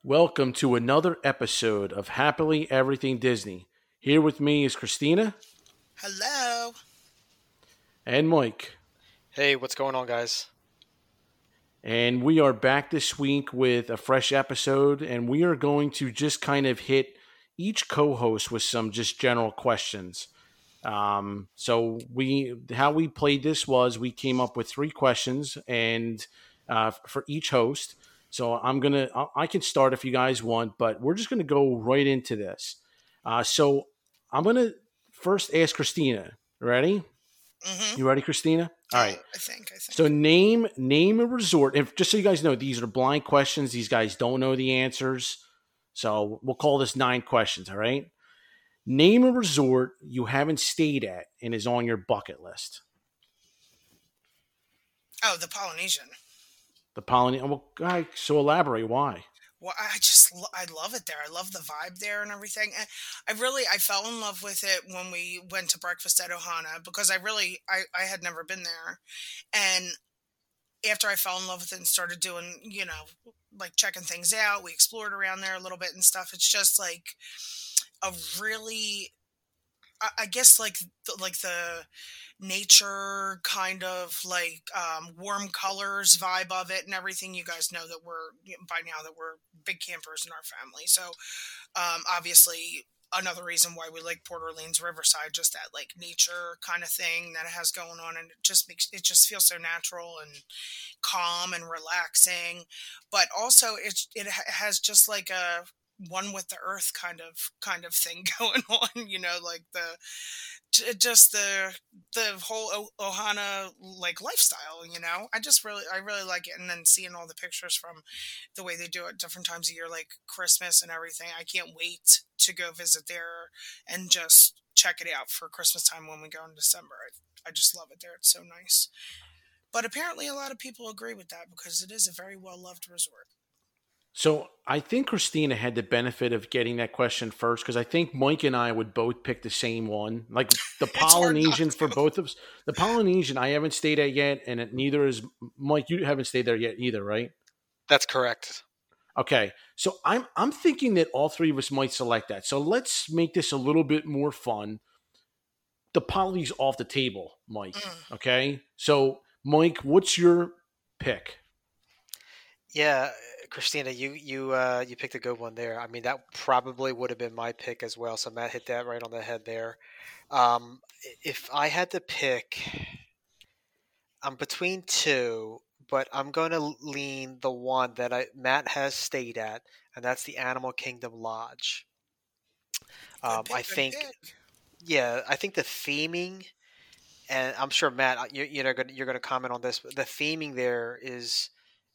Welcome to another episode of Happily Everything Disney. Here with me is Christina Hello. and Mike. Hey, what's going on, guys? And we are back this week with a fresh episode, and we are going to just kind of hit each co-host with some just general questions. How we played this was we came up with three questions and for each host. So I can start if you guys want, but we're just gonna go right into this. So I'm gonna first ask Christina. Ready? Mm-hmm. You ready, Christina? All right. I think. So name a resort. If just so you guys know, these are blind questions. These guys don't know the answers. So we'll call this 9 questions. All right. Name a resort you haven't stayed at and is on your bucket list. Oh, the Polynesian. The Polynesian. Well, so elaborate. Why? Well, I love it there. I love the vibe there and everything. And I fell in love with it when we went to breakfast at Ohana because I had never been there. And after I fell in love with it and started doing, like checking things out, we explored around there a little bit and stuff. It's just like a really, I guess like the nature kind of like warm colors vibe of it and everything. You guys know that by now that we're big campers in our family, so obviously another reason why we like Port Orleans Riverside, just that like nature kind of thing that it has going on, and it just feels so natural and calm and relaxing, but also it has just like a one with the earth kind of thing going on, like just the whole Ohana like lifestyle. I really like it, and then seeing all the pictures from the way they do it different times of year, like Christmas and everything. I can't wait to go visit there and just check it out for Christmas time when we go in December. I just love it there. It's so nice. But apparently a lot of people agree with that because it is a very well loved resort. So I think Christina had the benefit of getting that question first because I think Mike and I would both pick the same one. Like the It's hard not Polynesian for to. both of us. The Polynesian I haven't stayed at yet, and neither is Mike. You haven't stayed there yet either, right? That's correct. Okay, so I'm thinking that all three of us might select that. So let's make this a little bit more fun. The Poly's off the table, Mike. Mm. Okay, so Mike, what's your pick? Yeah, Christina, you picked a good one there. I mean, that probably would have been my pick as well. So Matt hit that right on the head there. If I had to pick, I'm between two, but I'm going to lean the one that Matt has stayed at, and that's the Animal Kingdom Lodge. Good I pick, good think, pick. yeah, I think the theming, and I'm sure Matt, you're going to comment on this, but the theming there is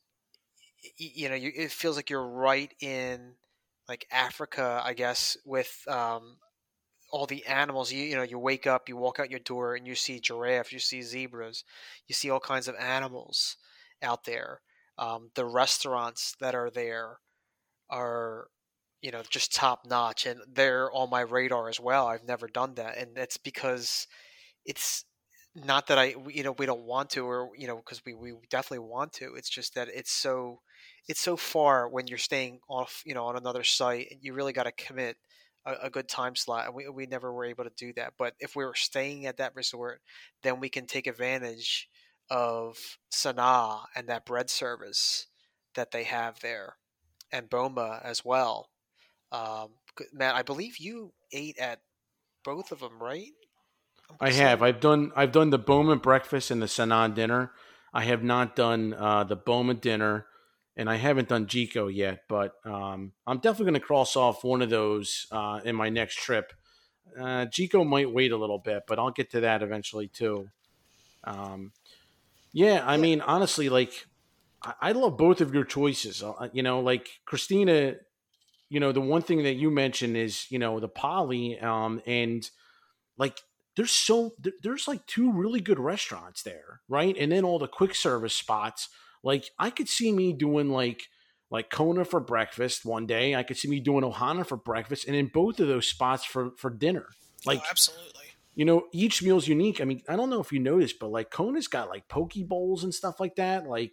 it feels like you're right in like Africa, I guess, with all the animals. You wake up, you walk out your door, and you see giraffes, you see zebras, you see all kinds of animals out there. The restaurants that are there are just top notch, and they're on my radar as well. I've never done that, and that's because it's not that we don't want to, or because we definitely want to. It's just that it's so far when you're staying off on another site, and you really got to commit a good time slot, and we never were able to do that. But if we were staying at that resort, then we can take advantage of Sanaa and that bread service that they have there, and Boma as well. Matt, I believe you ate at both of them, right? I'm I gonna have. say. I've done the Bowman breakfast and the Sanan dinner. I have not done the Bowman dinner, and I haven't done Jico yet. But I'm definitely going to cross off one of those in my next trip. Jico might wait a little bit, but I'll get to that eventually too. Um, yeah, I Yeah. mean, honestly, like I love both of your choices. Like Christina, the one thing that you mentioned is the poly, and like there's like two really good restaurants there, right? And then all the quick service spots. Like I could see me doing like Kona for breakfast one day. I could see me doing Ohana for breakfast, and in both of those spots for dinner. Oh, Like absolutely. each meal's unique. I mean, I don't know if you noticed, but like Kona's got like poke bowls and stuff like that. Like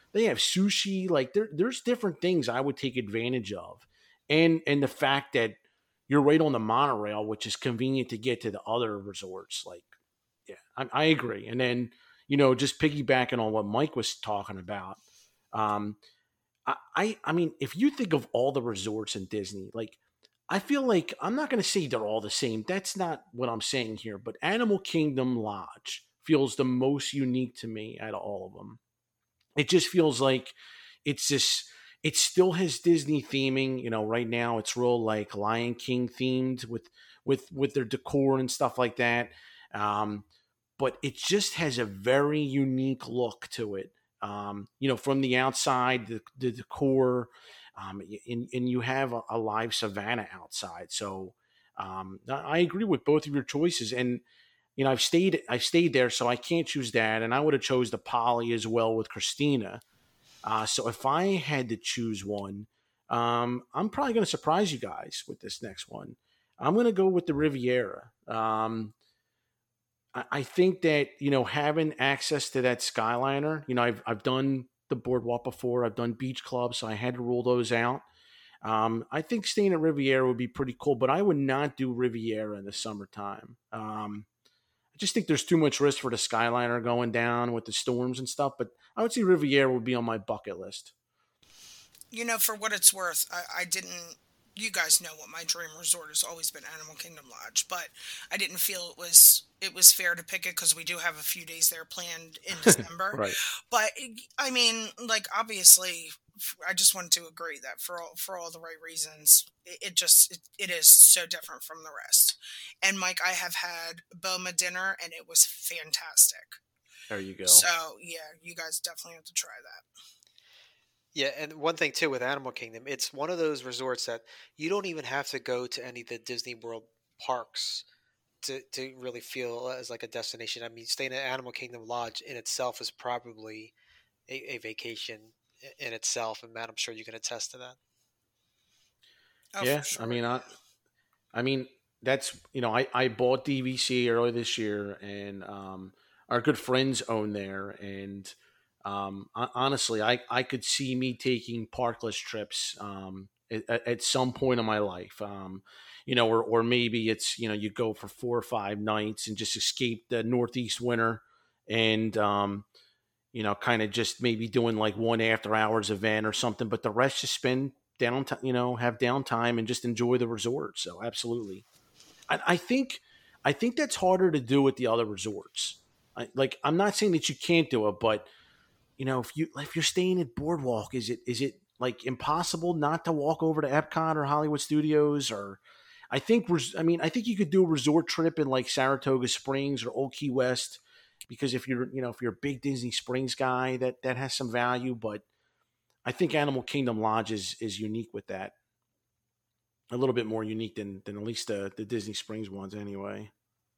They have sushi. Like there's different things I would take advantage of, and the fact that you're right on the monorail, which is convenient to get to the other resorts. Like, yeah, I agree. And then just piggybacking on what Mike was talking about. Um, I mean, if you think of all the resorts in Disney, like I feel like I'm not going to say they're all the same. That's not what I'm saying here. But Animal Kingdom Lodge feels the most unique to me out of all of them. It just feels like it's just it still has Disney theming. Right now it's real like Lion King themed with their decor and stuff like that. Um, but it just has a very unique look to it. From the outside, the decor, and you have a live savannah outside. So I agree with both of your choices, and I've stayed there, so I can't choose that, and I would have chose the Poly as well with Christina. So if I had to choose one, I'm probably going to surprise you guys with this next one. I'm going to go with the Riviera. I think that having access to that Skyliner, I've done the boardwalk before, I've done beach clubs, so I had to rule those out. I think staying at Riviera would be pretty cool, but I would not do Riviera in the summertime. I just think there's too much risk for the Skyliner going down with the storms and stuff. But I would say Riviera would be on my bucket list. For what it's worth, I didn't. You guys know what my dream resort has always been, Animal Kingdom Lodge, but I didn't feel it was fair to pick it because we do have a few days there planned in December. Right. But I mean, like obviously, I just wanted to agree that for all the right reasons, it is so different from the rest. And Mike, I have had Boma dinner, and it was fantastic. There you go. So yeah, you guys definitely have to try that. Yeah, and one thing too with Animal Kingdom, it's one of those resorts that you don't even have to go to any of the Disney World parks to really feel as like a destination. I mean, staying at Animal Kingdom Lodge in itself is probably a vacation in itself, and Matt, I'm sure you can attest to that. Oh, Yeah, for I sure. mean, I mean that's I bought DVC earlier this year, and our good friends own there, and honestly, I could see me taking parkless trips at some point in my life. Or maybe it's you go for 4 or 5 nights and just escape the Northeast winter, and kind of just maybe doing like one after hours event or something, but the rest just spend downtime, have downtime and just enjoy the resort. So absolutely. I think that's harder to do with the other resorts. I'm not saying that you can't do it, but if you're staying at Boardwalk, is it like impossible not to walk over to Epcot or Hollywood Studios? Or I think you could do a resort trip in like Saratoga Springs or Old Key West, because if you're a big Disney Springs guy, that has some value. But I think Animal Kingdom Lodge is unique with that, a little bit more unique than at least the Disney Springs ones anyway.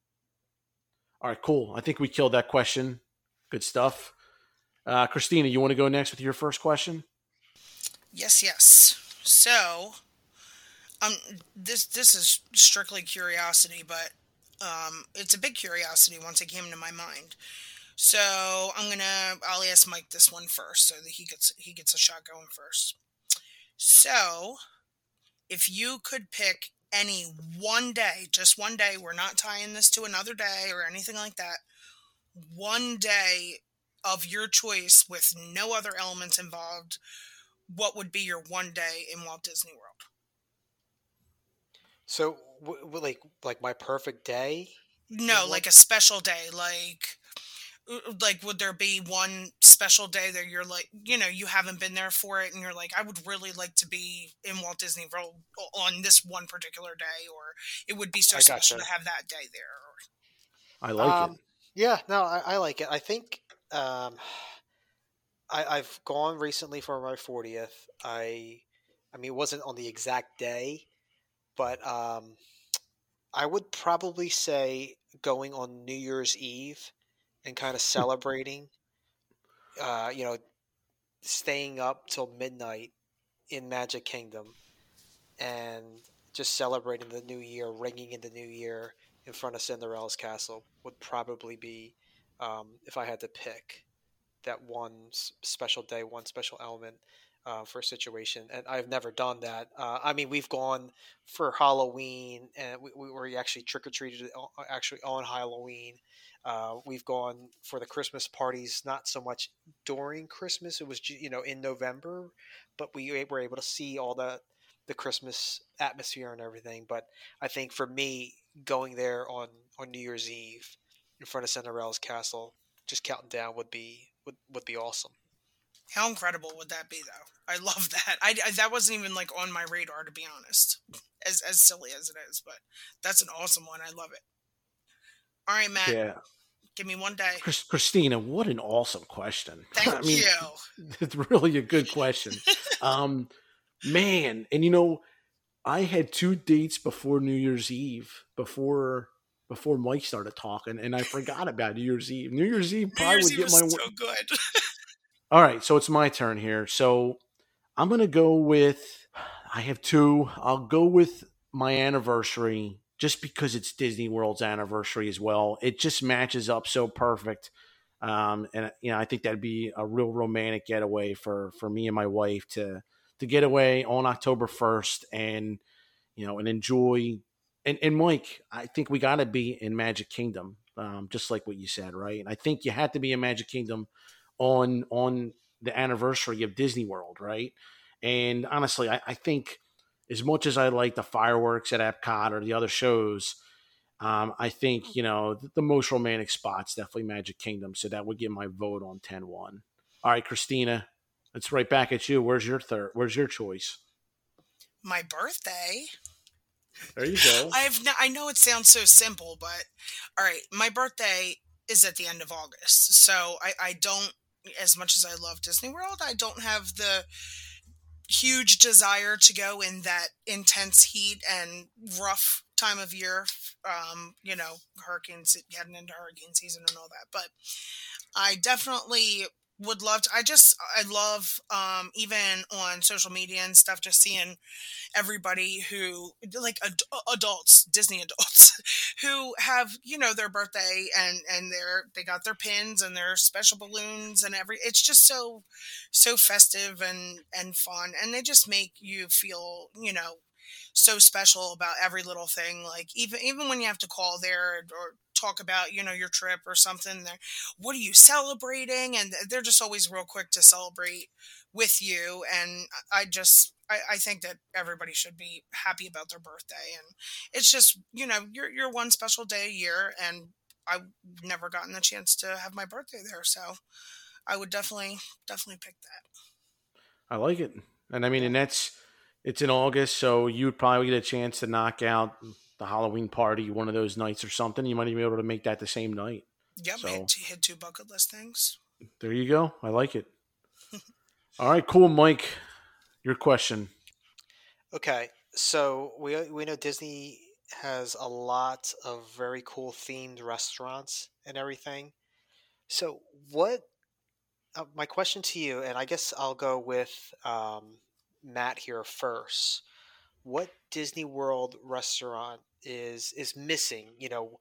All right, cool. I think we killed that question. Good stuff. Christina, you want to go next with your first question? Yes, yes. So, um, this is strictly curiosity, but it's a big curiosity once it came into my mind. So I'll ask Mike this one first, so that he gets a shot going first. So, if you could pick any one day, just one day, we're not tying this to another day or anything like that, one day of your choice with no other elements involved, what would be your one day in Walt Disney World? So, like my perfect day No, in like what? a special day, like would there be one special day that you're like, you haven't been there for it and you're like, I would really like to be in Walt Disney World on this one particular day, or it would be so I special gotcha. to have that day there. I like it. Um, yeah, no, I like it. I think um, I've gone recently for my 40th. I mean, it wasn't on the exact day, but I would probably say going on New Year's Eve and kind of celebrating. You know, staying up till midnight in Magic Kingdom and just celebrating the new year, ringing in the new year in front of Cinderella's castle would probably be if I had to pick. that one special day, one special element for a situation, and I've never done that. I mean, we've gone for Halloween, and we actually trick or treated actually on Halloween. We've gone for the Christmas parties, not so much during Christmas. It was in November, but we were able to see all the Christmas atmosphere and everything. But I think for me, going there on New Year's Eve in front of Cinderella's castle, just counting down would be awesome. How incredible would that be, though? I love that. That wasn't even like on my radar, to be honest. As silly as it is, but that's an awesome one. I love it. All right, Matt. Yeah. Give me one day. Christina, what an awesome question. Thank you. It's really a good question. Man, and I had 2 dates before New Year's Eve, before Mike started talking, and I forgot about New Year's Eve. New Year's Eve probably would get my so good. All right, so it's my turn here. So I'm gonna go with. I have 2. I'll go with my anniversary just because it's Disney World's anniversary as well. It just matches up so perfect. And I think that'd be a real romantic getaway for me and my wife to get away on October 1st and and enjoy. And Mike, I think we got to be in Magic Kingdom, just like what you said, right? And I think you had to be in Magic Kingdom on the anniversary of Disney World, right? And honestly, I think as much as I like the fireworks at Epcot or the other shows, I think the most romantic spot's definitely Magic Kingdom. So that would get my vote on 10-1. All right, Christina, it's right back at you. Where's your third? Where's your choice? My birthday. There you go. I know it sounds so simple, but all right, my birthday is at the end of August, so I don't. As much as I love Disney World, I don't have the huge desire to go in that intense heat and rough time of year. Hurricanes, heading into hurricane season and all that. But I definitely would love to. I love, even on social media and stuff, just seeing everybody who, like, adults, Disney adults, who have, their birthday and they got their pins and their special balloons and it's just so festive and fun. And they just make you feel, so special about every little thing. Like, even when you have to call there or talk about, your trip or something, what are you celebrating? And they're just always real quick to celebrate with you. And I think that everybody should be happy about their birthday. And it's just, your one special day a year. And I've never gotten the chance to have my birthday there. So I would definitely pick that. I like it. And I mean, and it's in August, so you'd probably get a chance to knock out the Halloween party one of those nights or something. You might even be able to make that the same night. Yep, so, hit 2 bucket list things. There you go. I like it. All right, cool, Mike. Your question. Okay, so we know Disney has a lot of very cool themed restaurants and everything. So what? My question to you, and I guess I'll go with Matt here first. What Disney World restaurant is missing?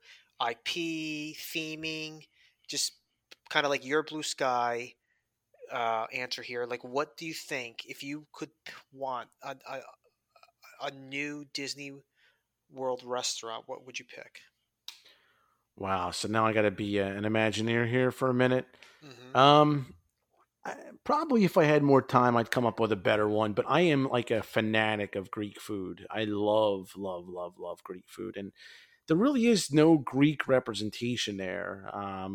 IP theming, just kind of like your Blue Sky answer here. Like, what do you think if you could want a new Disney World restaurant? What would you pick? Wow! So now I got to be an Imagineer here for a minute. Mm-hmm. Probably if I had more time, I'd come up with a better one. But I am like a fanatic of Greek food. I love, love, love, love Greek food, and there really is no Greek representation there.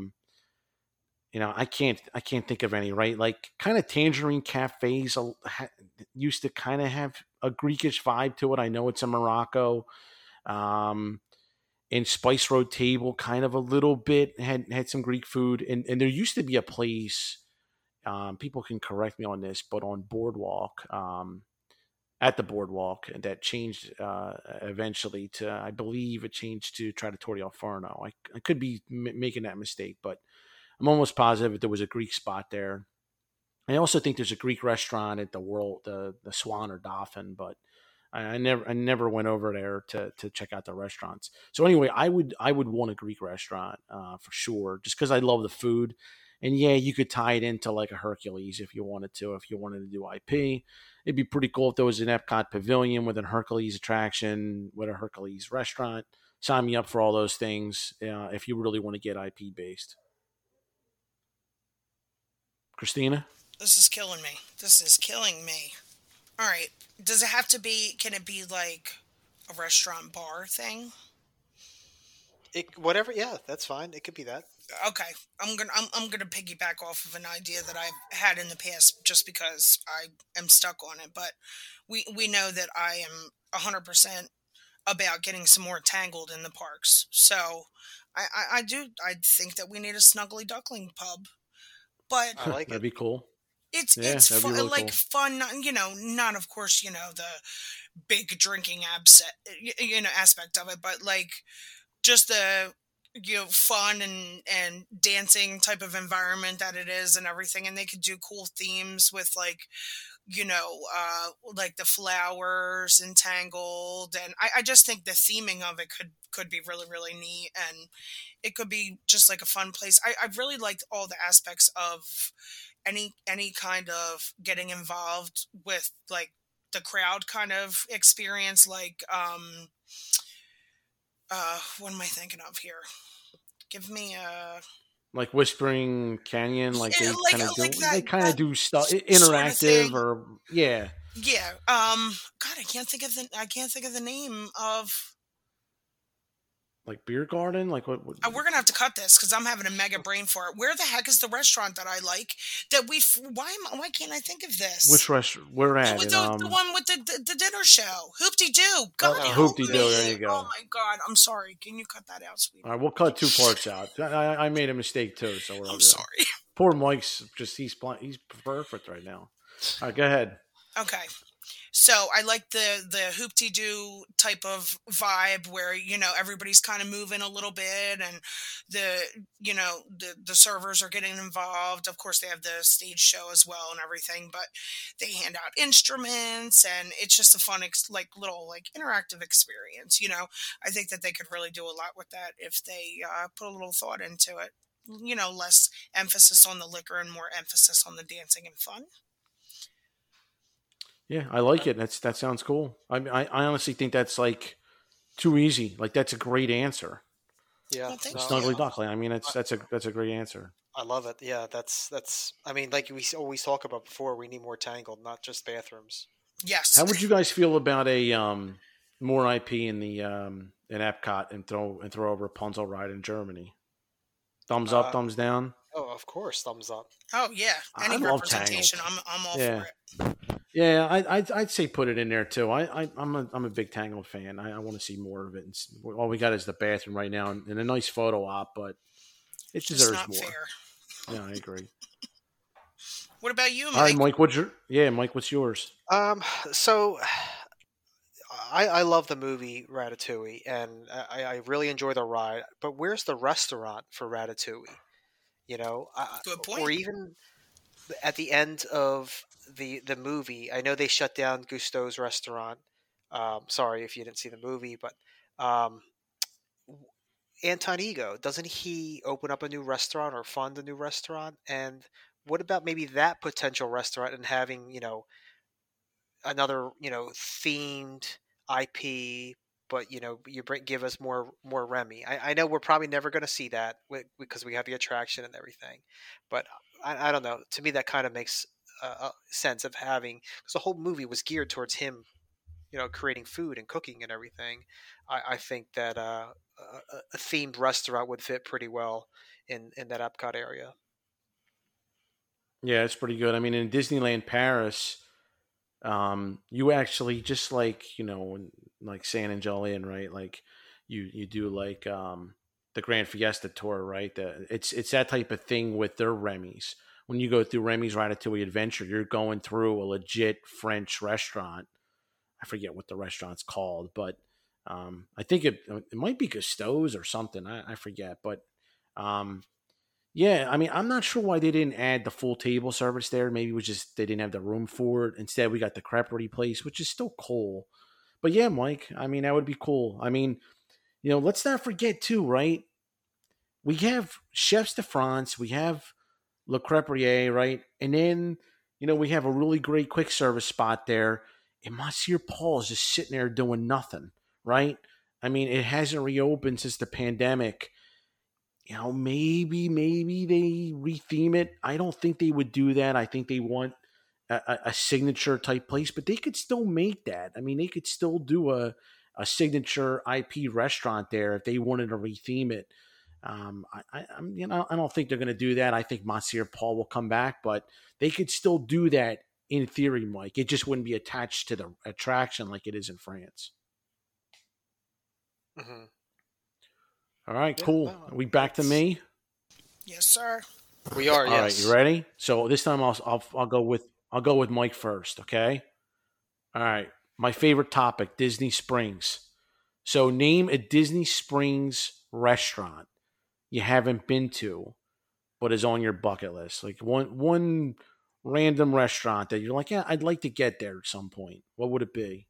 I can't think of any, right? Like, kind of Tangerine Cafes used to kind of have a Greekish vibe to it. I know it's in Morocco. And Spice Road Table kind of a little bit had some Greek food. And there used to be a place, people can correct me on this, but on Boardwalk, at the Boardwalk, that changed eventually to, I believe it changed to Trattoria Forno. I could be making that mistake, but I'm almost positive that there was a Greek spot there. I also think there's a Greek restaurant at the Swan or Dolphin, but I never went over there to check out the restaurants. So anyway, I would want a Greek restaurant for sure, just because I love the food. And yeah, you could tie it into like a Hercules if you wanted to. If you wanted to do IP, it'd be pretty cool if there was an Epcot pavilion with a Hercules attraction, with a Hercules restaurant. Sign me up for all those things if you really want to get IP based. Christina? This is killing me. This is killing me. All right. Does it have to be? Can it be like a restaurant bar thing? Whatever, yeah, that's fine. It could be that. Okay, I'm gonna piggyback off of an idea that I've had in the past, just because I am stuck on it. But we know that I am 100% about getting some more Tangled in the parks. So I think that we need a Snuggly Duckling pub. But I like That'd it. be cool. it's Yeah, that'd be fun, really like cool. fun. Not of course the big drinking aspect of it, but like just the fun and dancing type of environment that it is and everything. And they could do cool themes with like the flowers and Tangled. And I just think the theming of it could be really, really neat. And it could be just like a fun place. I really liked all the aspects of any kind of getting involved with like the crowd kind of experience. Like what am I thinking of here? Give me a Like Whispering Canyon, like yeah, they kind of do. like They kind of that do stuff sort of interactive, thing. or yeah, Yeah. God, I can't think of the name of. like Beer Garden. Like what We're gonna have to cut this because I'm having a mega brain for it. Where the heck is the restaurant that I like? That we why can't I think of which this? restaurant we're The, at? with And the one with the dinner show, Hoopty Doo. God Oh, help Hoopty Doo. There me! you Oh go. my God, I'm sorry. Can you cut that out, All sweetie? right, we'll cut two parts out. I made a mistake too, so we're all I'm good. sorry. Poor Mike's just he's perfect right now. All right, go ahead. Okay. So I like the hoopty doo type of vibe where everybody's kind of moving a little bit, and the servers are getting involved. Of course, they have the stage show as well and everything, but they hand out instruments, and it's just a fun like little like interactive experience. I think that they could really do a lot with that if they put a little thought into it. Less emphasis on the liquor and more emphasis on the dancing and fun. Yeah, I like it. That sounds cool. I honestly think that's like too easy. Like that's a great answer. Yeah, Well, The thank no, you. Snuggly Duckling. I mean, I, that's a great answer. I love it. Yeah, that's. I mean, like we always talk about before, we need more Tangled, not just bathrooms. Yes. How would you guys feel about a more IP in the in Epcot and throw a Rapunzel ride in Germany? Thumbs up, Uh, thumbs down. oh, of course, thumbs up. Oh yeah, I any love Tangled. representation, I'm all Yeah, for it. yeah. I'd say put it in there too. I'm a big Tangled fan. I want to see more of it. And all we got is the bathroom right now and a nice photo op, but it Just deserves not more. fair. Yeah, I agree. What about you, All right, Mike? Mike. Mike? What's yours? So I love the movie Ratatouille, and I really enjoy the ride. But where's the restaurant for Ratatouille? You know, Good or point. even at the end of the movie, I know they shut down Gusteau's restaurant. Sorry if you didn't see the movie, but um, Anton Ego, doesn't he open up a new restaurant or fund a new restaurant? And what about maybe that potential restaurant and having another themed IP, but give us more Remy. I know we're probably never going to see that because we have the attraction and everything, but I don't know. To me, that kind of makes a sense of having, because the whole movie was geared towards him, creating food and cooking and everything. I think that a themed restaurant would fit pretty well in that Epcot area. Yeah, it's pretty good. I mean, in Disneyland Paris, you actually just like like San and Jolene, right? Like you do like the Grand Fiesta tour, right? It's that type of thing with their Remy's. When you go through Remy's Ratatouille Adventure, you're going through a legit French restaurant. I forget what the restaurant's called, but I think it might be Gusteau's or something. I forget, but um, yeah, I mean, I'm not sure why they didn't add the full table service there. Maybe it was just they didn't have the room for it. Instead, we got the creperie place, which is still cool. But yeah, Mike, I mean, that would be cool. I mean, let's not forget too, right? We have chefs de France. We have Le Crêperier, right? And then, we have a really great quick service spot there. And Monsieur Paul is just sitting there doing nothing, right? I mean, it hasn't reopened since the pandemic. Maybe they retheme it. I don't think they would do that. I think they want a signature type place, but they could still make that. I mean, they could still do a signature IP restaurant there if they wanted to retheme it. I don't think they're going to do that. I think Monsieur Paul will come back, but they could still do that in theory, Mike. It just wouldn't be attached to the attraction like it is in France. Mm-hmm. All right, cool. Are we back to me? Yes, sir. We are. All yes. right, you ready? So this time I'll go with Mike first. Okay. All right. My favorite topic: Disney Springs. So name a Disney Springs restaurant you haven't been to, but is on your bucket list. Like one random restaurant that you're like, yeah, I'd like to get there at some point. What would it be?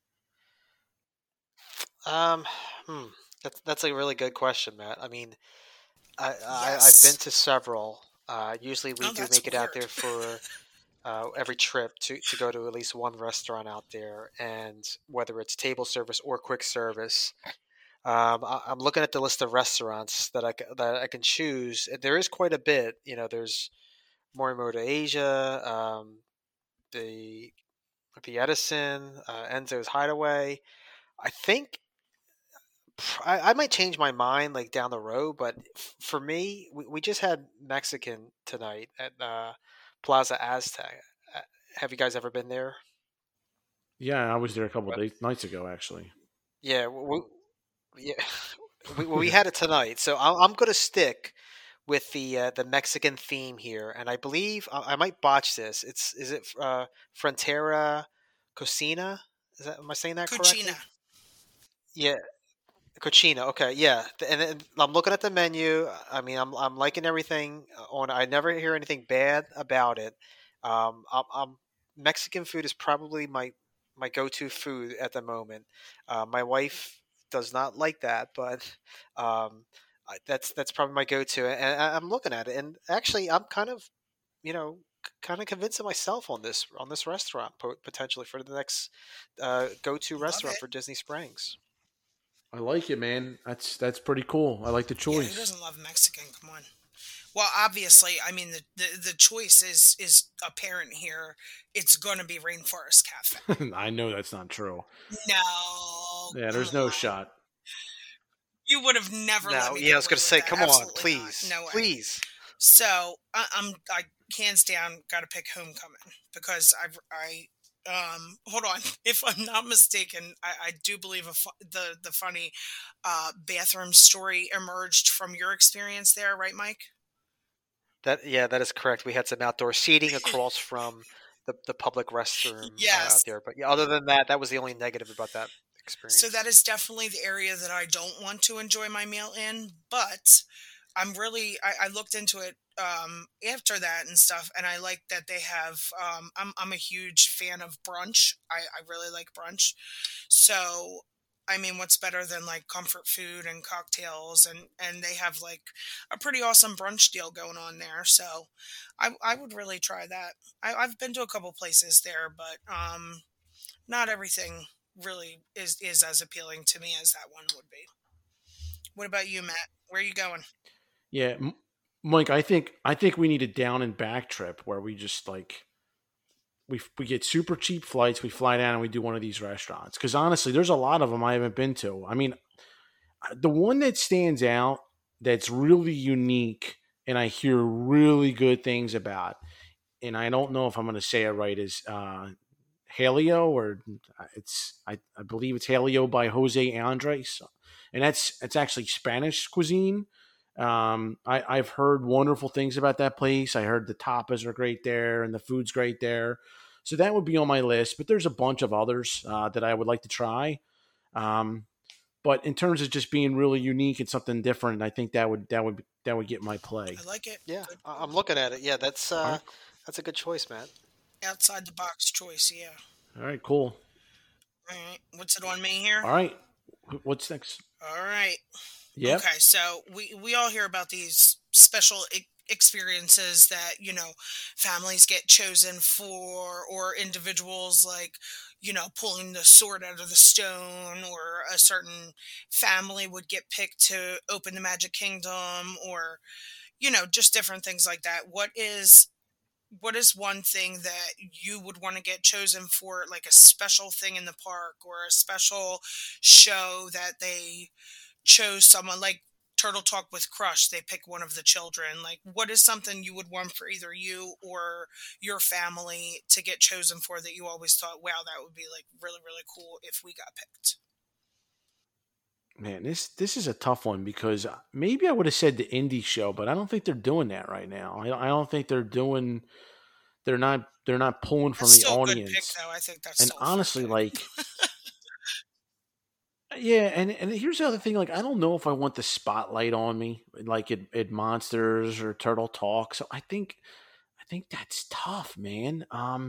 Um, hmm. That's a really good question, Matt. I mean, I've been Yes. to several. Usually we Oh, do that's make it out there weird. for every trip to go to at least one restaurant out there, and whether it's table service or quick service. I'm looking at the list of restaurants that I can choose. There is quite a bit. There's Morimoto Asia, the Edison, Enzo's Hideaway. I think I might change my mind like down the road, but for me, we just had Mexican tonight at Plaza Aztec. Have you guys ever been there? Yeah, I was there a couple of nights ago, actually. Yeah, yeah, we had it tonight, so I'm going to stick with the Mexican theme here, and I believe I might botch this. Is it Frontera Cocina? Am I saying that correctly? Cucina. Yeah, Cochina. Okay, yeah, and then I'm looking at the menu. I mean, I'm liking everything on. I never hear anything bad about it. Mexican food is probably my go-to food at the moment. My wife does not like that, but that's probably my go-to, and I'm looking at it, and actually, I'm kind of kind of convincing myself on this restaurant potentially for the next go-to Love restaurant it. for Disney Springs. I like it, man. That's pretty cool. I like the Yeah, who choice. doesn't love Mexican? Come on. Well, obviously, I mean the choice is apparent here. It's going to be Rainforest Cafe. I know that's not true. No, Yeah, come there's no on. shot. You would have never let No, me yeah, I get was away going to with say, that. come on, Absolutely not. please, No way. please. So I hands down got to pick Homecoming because hold on, if I'm not mistaken, I do believe the funny bathroom story emerged from your experience there, right, Mike? That is correct. We had some outdoor seating across from the public restroom out Yes. there, but yeah, other than that, that was the only negative about that So that experience. is definitely the area that I don't want to enjoy my meal in, but I looked into it after that and stuff, and I like that they have I'm a huge fan of brunch. I really like brunch. So I mean, what's better than like comfort food and cocktails, and they have like a pretty awesome brunch deal going on there. So I would really try that. I've been to a couple places there, but not everything really is as appealing to me as that one would be. What about you, Matt? Where are you going? Yeah, Mike, I think we need a down and back trip where we just like we get super cheap flights, we fly down and we do one of these restaurants. Because honestly, there's a lot of them I haven't been to. I mean, the one that stands out that's really unique and I hear really good things about, and I don't know if I'm going to say it right, is Halio, or I believe it's Halio by Jose Andres, and it's actually Spanish cuisine. I've heard wonderful things about that place. I heard the tapas are great there and the food's great there, so that would be on my list. But there's a bunch of others that I would like to try. Um, but in terms of just being really unique and something different, I think that would get my play. I like it. Yeah, Good, I'm looking at it. Yeah, All right, that's a good choice, Matt. outside the box choice. Yeah. all right, cool. All right. What's it on me here? All right, what's next? All right. Yep. Okay. So we all hear about these special experiences that, families get chosen for, or individuals like, pulling the sword out of the stone, or a certain family would get picked to open the Magic Kingdom, or, just different things like that. What is one thing that you would want to get chosen for, like a special thing in the park, or a special show that they chose someone like Turtle Talk with Crush, they pick one of the children. Like, what is something you would want for either you or your family to get chosen for, that you always thought, wow, that would be like really, really cool if we got picked? Man, this is a tough one because maybe I would have said the indie show, but I don't think they're doing that right now. I don't think they're doing. They're not pulling That's from the still a good pick, audience. though. I think that's And still a fair honestly, pick. like, yeah, and here's the other thing. Like, I don't know if I want the spotlight on me, like at Monsters or Turtle Talk. So I think that's tough, man.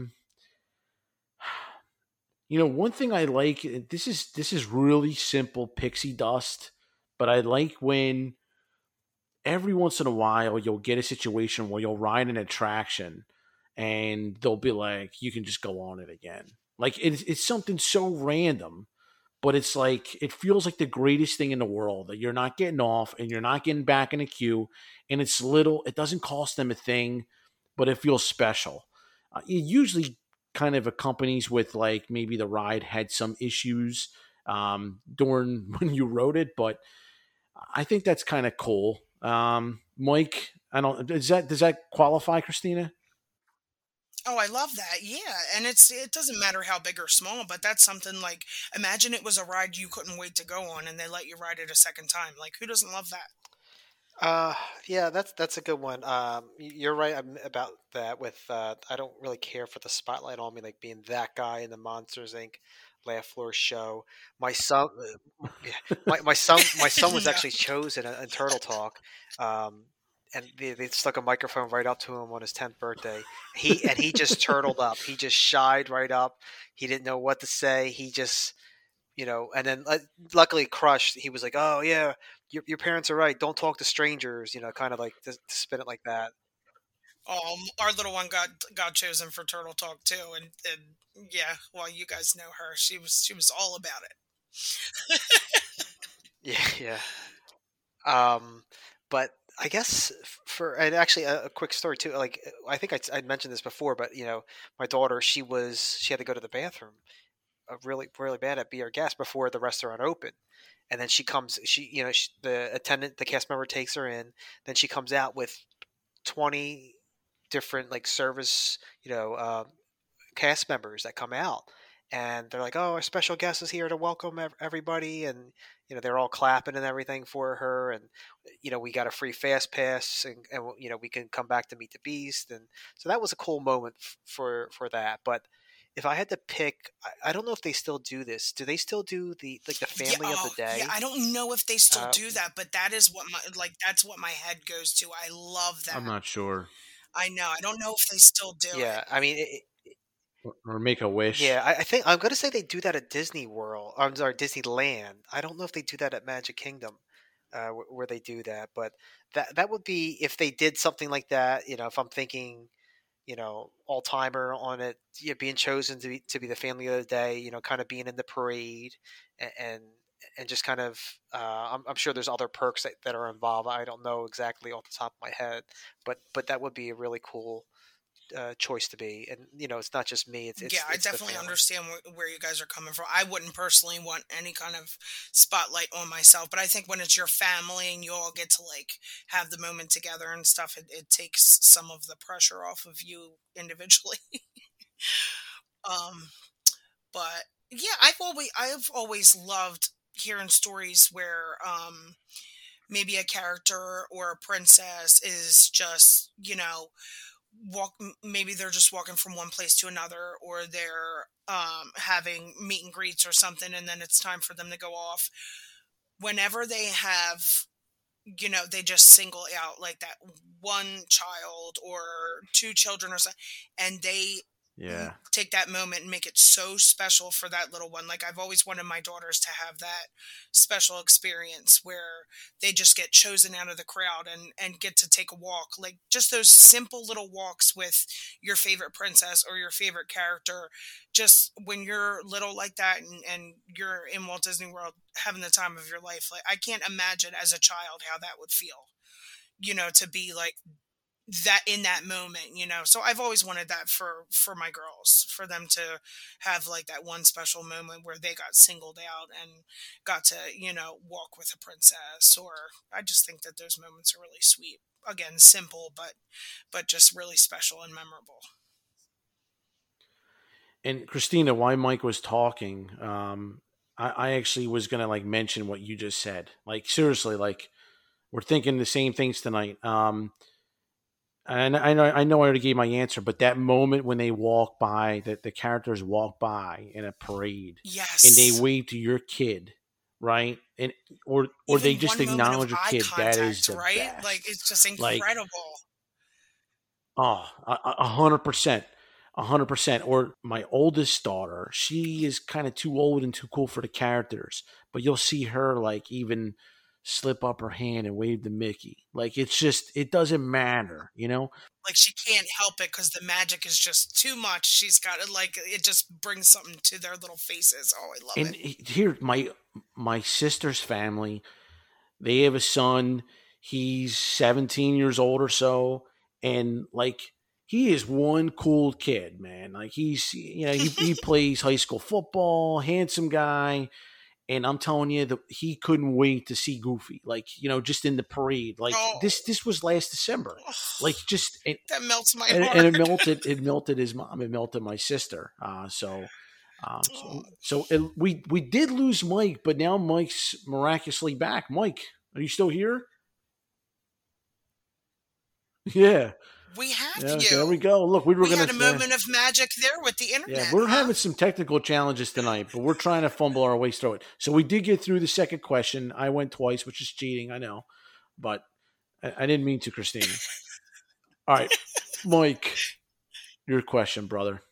One thing I like. This is really simple pixie dust, but I like when every once in a while you'll get a situation where you'll ride an attraction and they'll be like, you can just go on it again. Like it's something so random, but it's like it feels like the greatest thing in the world that you're not getting off and you're not getting back in a queue, and it's little. It doesn't cost them a thing, but it feels special. It usually kind of accompanies with like maybe the ride had some issues during when you rode it, but I think that's kind of cool. Mike, I don't. Does that qualify, Christina? Oh, I love that. Yeah, and it doesn't matter how big or small, but that's something like, imagine it was a ride you couldn't wait to go on and they let you ride it a second time. Like, who doesn't love that? Uh, yeah, that's a good one. You're right about that. With I don't really care for the spotlight on me, like being that guy in the Monsters Inc. Laugh Floor show. My son, yeah, my son was No. actually chosen in Turtle Talk, um, and they stuck a microphone right up to him on his 10th birthday. He just turtled up. He just shied right up. He didn't know what to say. He just and then luckily crushed. He was like, "Oh yeah, your parents are right. Don't talk to strangers." Kind of like to spin it like that. Our little one got chosen for Turtle Talk too, and yeah, well, you guys know her. She was all about it. Yeah, yeah. Um, but I guess for and actually a quick story too. Like I think I'd mentioned this before, but my daughter, she had to go to the bathroom, really really bad at Be Our Guest before the restaurant opened. And then she comes, the attendant, the cast member takes her in. Then she comes out with 20 different like service, cast members that come out, and they're like, "Oh, our special guest is here to welcome everybody," and they're all clapping and everything for her, and we got a free fast pass, and we can come back to meet the Beast, and so that was a cool moment for that. But if I had to pick, I don't know if they still do this. Do they still do the Yeah, family of the oh, yeah. day? I don't know if they still Uh, do that, but that is what that's what my head goes to. I love I'm that. not sure. I know. I don't know if they still do it. yeah, I mean, Or Make a yeah, Wish. I think I'm gonna say they do that at Disney World. I'm sorry, Disneyland. I don't know if they do that at Magic Kingdom, where they do that. But that would be if they did something like that. If I'm thinking, all timer on it, being chosen to be the family of the day. Kind of being in the parade, and and just kind of, I'm sure there's other perks that are involved. I don't know exactly off the top of my head, but that would be a really cool choice to be. And it's not just me; it's Yeah, it's I it's the definitely family. understand where you guys are coming from. I wouldn't personally want any kind of spotlight on myself, but I think when it's your family and you all get to like have the moment together and stuff, it takes some of the pressure off of you individually. um, but yeah, I've always loved hearing stories where maybe a character or a princess is just, maybe they're just walking from one place to another, or they're having meet and greets or something, and then it's time for them to go off. Whenever they have, they just single out like that one child or two children or something, and they Yeah. take that moment and make it so special for that little one. Like I've always wanted my daughters to have that special experience where they just get chosen out of the crowd and get to take a walk. Like just those simple little walks with your favorite princess or your favorite character. Just when you're little like that and you're in Walt Disney World having the time of your life. Like I can't imagine as a child how that would feel, to be like that in that moment, so I've always wanted that for my girls, for them to have like that one special moment where they got singled out and got to walk with a princess. Or I just think that those moments are really sweet, again simple, but just really special and memorable. And Christina, while Mike was talking, I actually was gonna like mention what you just said. Like seriously, like we're thinking the same things tonight. And I know I already gave my answer, but that moment when they walk by, that the characters walk by in a parade, and they Yes. wave to your kid, right? And or Even they just one moment of acknowledge your eye kid. That is contact, the right? Like best. it's just Like, incredible. oh, 100%. 100%. Or my oldest daughter, she is kind of too old and too cool for the characters, but you'll see her like even slip up her hand and wave to Mickey. Like it's just, it doesn't matter, you know? Like she can't help it because the magic is just too much. She's got it, like it just brings something to their little faces. Oh, I love And it. here, my sister's family, they have a son. He's 17 years old or so, and like he is one cool kid, man. Like he plays high school football, handsome guy, and I'm telling you that he couldn't wait to see Goofy. Like just in the parade. Like Oh, this was last December. Like just that melts my and heart. it melted his mom. It melted my sister. Oh, We did lose Mike, but now Mike's miraculously back. Mike, are you still here? Yeah, we have yeah. There we you. go. Look, we were We gonna. had a moment of magic there with the Yeah, internet, we're huh? having some technical challenges tonight, but we're trying to fumble our way through it. So we did get through the second question. I went twice, which is cheating, I know, but I didn't mean to, Christina. All right, Mike, your question, brother.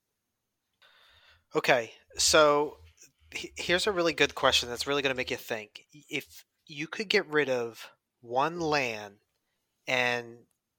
Okay, so here's a really good question that's really going to make you think. If you could get rid of one land, and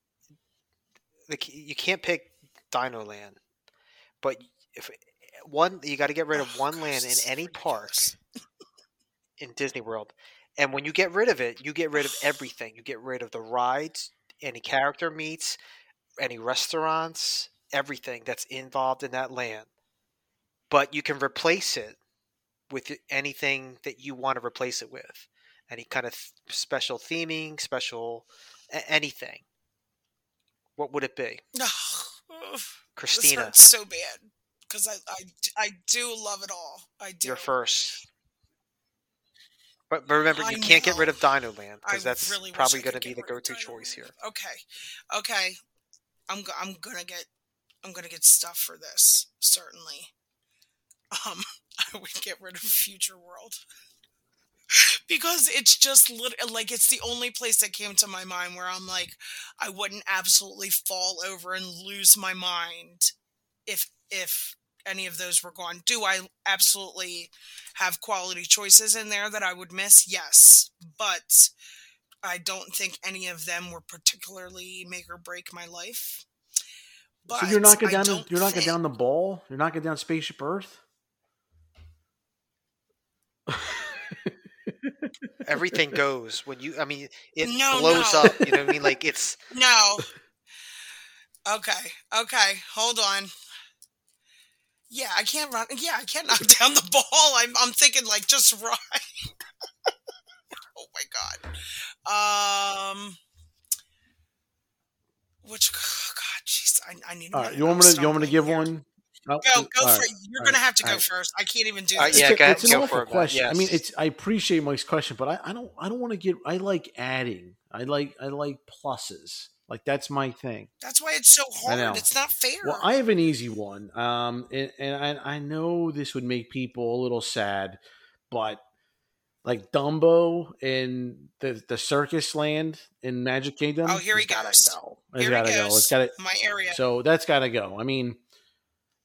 you can't pick Dino Land, but if you got to get rid of Oh one gosh, land in this is any park ridiculous. in Disney World, and when you get rid of it, you get rid of everything. You get rid of the rides, any character meets, any restaurants, everything that's involved in that land. But you can replace it with anything that you want to replace it with. Any kind of special theming, special anything. What would it be? Oh, this Christina, hurts so bad because I do love it all. I do. you're first. But remember, I you can't get rid know. of Dino Land I because that's really wish probably I going to could be get the rid of go-to Dino choice Land. here. Okay. I'm gonna get stuff for this, certainly. I would get rid of Future World because it's just like it's the only place that came to my mind where I'm like, I wouldn't absolutely fall over and lose my mind if any of those were gone. Do I absolutely have quality choices in there that I would miss? Yes, but I don't think any of them were particularly make or break my life. So you're But knocking I down don't you're knocking think. down the ball. You're knocking down Spaceship Earth. Everything goes when you. I mean, it No, blows no, up. You know what I mean? Like it's no. Okay, hold on. Yeah, I can't run. Yeah, I can't knock down the ball. I'm thinking like just right. Oh my god. Which God, jeez, I need a All right, minute. I'm you want me to stumbling give here. one? Oh, Go all for right, it. You're all right, gonna have to all go right. first. I can't even do this yeah. without Go It's an you. go awful for it, Matt. question. I mean, Yes. I appreciate Mike's question, but I don't want to get. I like adding. I like pluses. Like that's my thing. That's why it's so I hard. know. It's not fair. Well, I have an easy one. And I know this would make people a little sad, but like Dumbo in the circus land in Magic Oh, Kingdom here has he got to goes. go. It's Here he got to go. It's goes. got to. My area. So that's got to go. I mean,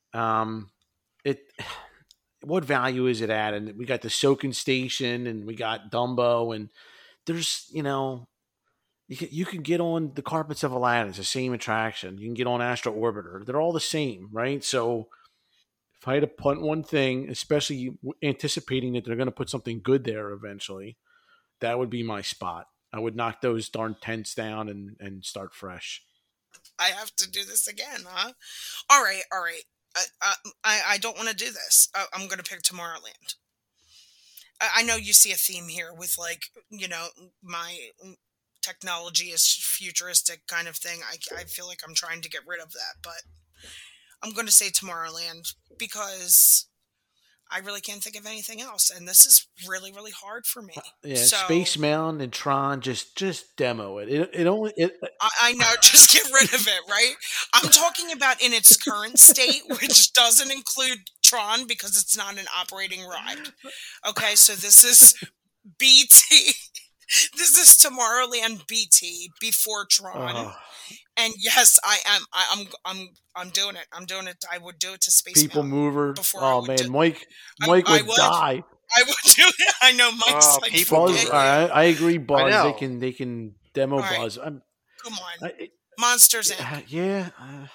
it what value is it at? And we got the soaking station, and we got Dumbo, and there's you can get on the carpets of Aladdin. It's the same attraction. You can get on Astro Orbiter. They're all the same, right? So if I had to punt one thing, especially anticipating that they're going to put something good there eventually, that would be my spot. I would knock those darn tents down and start fresh. I have to do this again, huh? All right. I don't want to do this. I'm going to pick Tomorrowland. I know you see a theme here with my technology is futuristic kind of thing. I feel like I'm trying to get rid of that, but I'm going to say Tomorrowland because I really can't think of anything else, and this is really, really hard for me. Yeah, so, Space Mountain and Tron, just demo it. I know, just get rid of it, right? I'm talking about in its current state, which doesn't include Tron because it's not an operating ride. Okay, so this is BT. This is Tomorrowland BT before Tron. And yes, I'm doing it. I'm doing it. I would do it to Space People Mountain Mover. Oh man, Mike would die. I would do it. I know Mike's like Buzz. I agree, Buzz. They can demo right. Buzz. Come on, Monsters Inc. Yeah.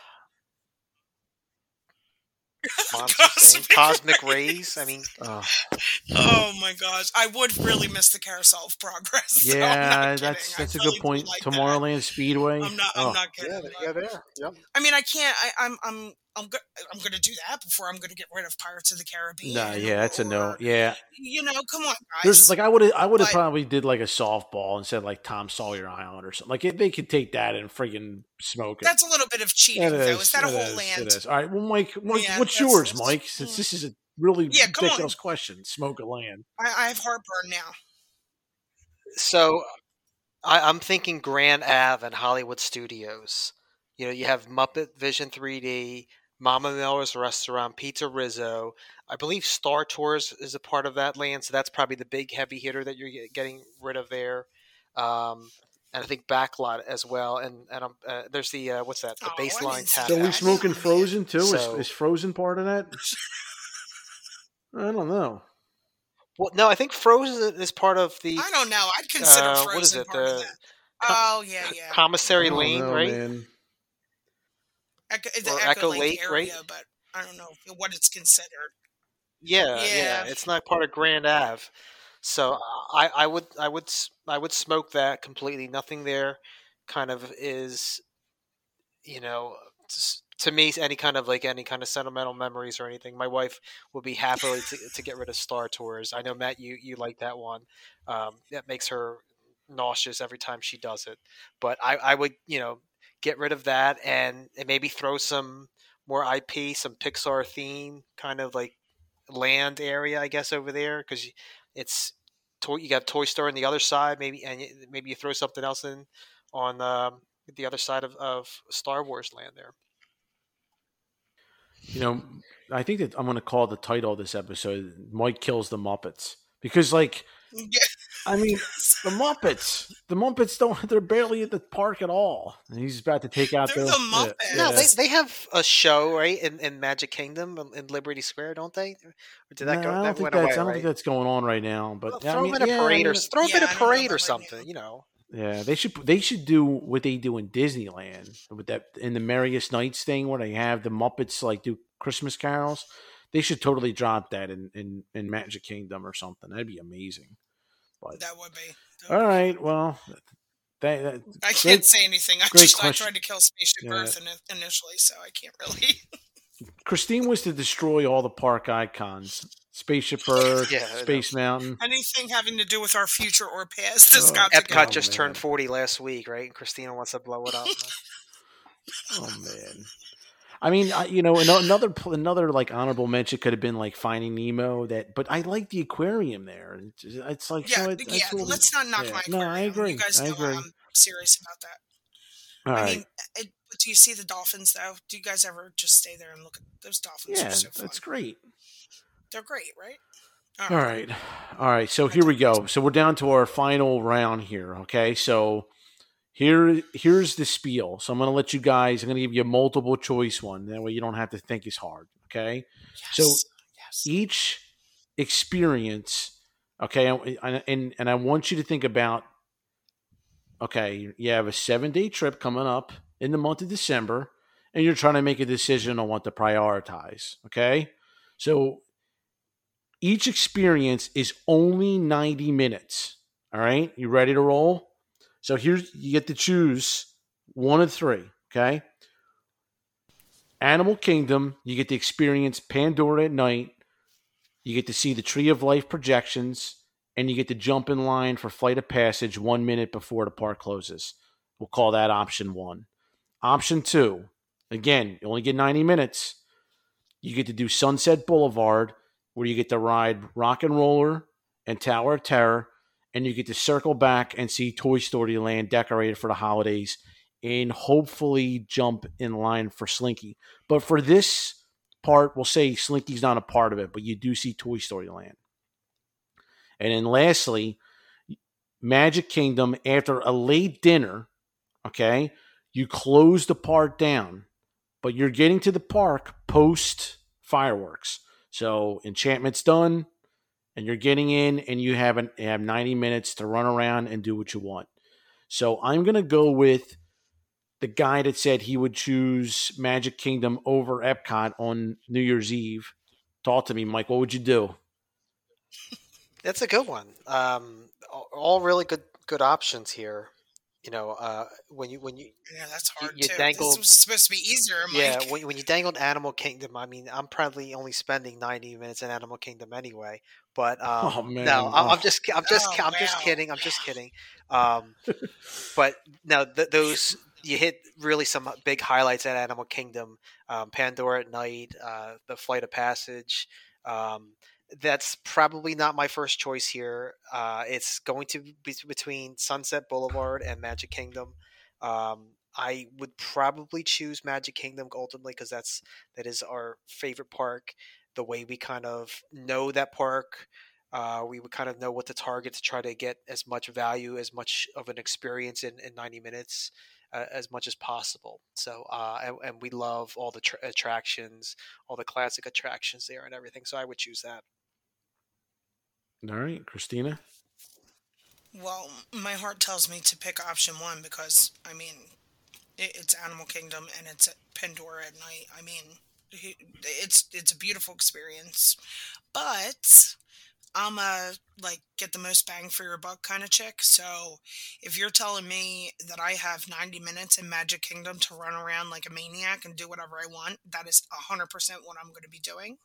Cosmic Rays. I mean, oh my gosh, I would really miss the Carousel of Progress. Yeah, that's a good point. Like Tomorrowland Speedway. I'm not kidding. Yeah, there. Yep. I mean, I can't. I'm going to do that before I'm going to get rid of Pirates of the Caribbean. Nah, yeah, that's a no. Yeah, come on, guys. There's I would have probably did like a softball instead of Tom Sawyer Island or something. Like they could take that and friggin' smoke it. That's a little bit of cheating, though. Is that a whole land? It is. All right, well, Mike, what's yours, Mike? Since this is a really ridiculous question, smoke a land. I have heartburn now. So, I'm thinking Grand Ave and Hollywood Studios. You have Muppet Vision 3D. Mama Miller's Restaurant, Pizza Rizzo. I believe Star Tours is a part of that land, so that's probably the big heavy hitter that you're getting rid of there. And I think Backlot as well. And there's the what's that? The Baseline Tap. So we smoking Frozen too? So, is Frozen part of that? I don't know. Well, no, I think Frozen is part of the. I don't know. I'd consider Frozen what is it? Part of that. Yeah. Commissary Lane, right? Man. The Echo Lake area, right? But I don't know what it's considered. Yeah. It's not part of Grand Ave, so I would smoke that completely. Nothing there, kind of is, to me any kind of sentimental memories or anything. My wife would be happy to get rid of Star Tours. I know Matt, you like that one. That makes her nauseous every time she does it. But I would get rid of that and maybe throw some more IP, some Pixar theme kind of like land area, I guess, over there, because you got Toy Story on the other side, maybe you throw something else in on the other side of Star Wars land there. I think that I'm going to call the title of this episode "Mike Kills the Muppets" because, I mean, the Muppets they're barely at the park at all. And he's about to take out the Muppets. No, they have a show, right, in Magic Kingdom in Liberty Square, don't they? Or did that go? I don't think that's going on right now. But throw them in a parade or something, Yeah, they should do what they do in Disneyland with that in the Merriest Nights thing where they have the Muppets do Christmas carols. They should totally drop that in Magic Kingdom or something. That'd be amazing. But, that would be. All right. Well, I can't say anything. I tried to kill Spaceship Earth initially, so I can't really. Christine was to destroy all the park icons. Spaceship Earth, Space Mountain. Anything having to do with our future or past has got to go. Epcot just turned 40 last week, right? And Christina wants to blow it up. Oh, man. I mean, another honorable mention could have been Finding Nemo. But I like the aquarium there. It's let's not knock my aquarium. No, I agree. You guys know I'm serious about that. All right. Do you see the dolphins though? Do you guys ever just stay there and look at those dolphins? Yeah, are so fun. That's great. They're great, right? All right. So here we go. So we're down to our final round here. Okay, so. Here's the spiel. So I'm going to let you guys. I'm going to give you a multiple choice one. That way you don't have to think as hard. Okay, so Yes. Yes. each experience, okay, and I want you to think about, okay, you have a 7 day trip coming up in the month of December, and you're trying to make a decision on what to prioritize. Okay, so each experience is only 90 minutes. All right, you ready to roll? So here's, you get to choose one of three. Okay, Animal Kingdom, you get to experience Pandora at night, you get to see the Tree of Life projections, and you get to jump in line for Flight of Passage 1 minute before the park closes. We'll call that option one. Option two, again, you only get 90 minutes. You get to do Sunset Boulevard, where you get to ride Rock and Roller and Tower of Terror, and you get to circle back and see Toy Story Land decorated for the holidays, and hopefully jump in line for Slinky. But for this part, we'll say Slinky's not a part of it, but you do see Toy Story Land. And then lastly, Magic Kingdom, after a late dinner, okay, you close the park down, but you're getting to the park post fireworks. So Enchantment's done, and you're getting in, and you have 90 minutes to run around and do what you want. So I'm going to go with the guy that said he would choose Magic Kingdom over Epcot on New Year's Eve. Talk to me, Mike. What would you do? That's a good one. All really good options here. You know, when you Yeah, that's hard you too. This dangled, was supposed to be easier, yeah, Mike. when you dangled Animal Kingdom, I mean, I'm probably only spending 90 minutes in Animal Kingdom anyway. But Oh no, man. Oh I'm just wow. kidding. I'm just kidding. Um, but no, those you hit really some big highlights at Animal Kingdom. Pandora at night, the Flight of Passage. Um, that's probably not my first choice here. It's going to be between Sunset Boulevard and Magic Kingdom. I would probably choose Magic Kingdom ultimately because that is our favorite park. The way we kind of know that park, we would kind of know what to target to try to get as much value, as much of an experience in 90 minutes as much as possible. So, and we love all the attractions, all the classic attractions there and everything. So I would choose that. All right, Christina. Well, my heart tells me to pick option one because I mean it's Animal Kingdom and it's at Pandora at night. I mean, it's a beautiful experience, but I'm a like get the most bang for your buck kind of chick. So if you're telling me that I have 90 minutes in Magic Kingdom to run around like a maniac and do whatever I want, that is 100% what I'm going to be doing.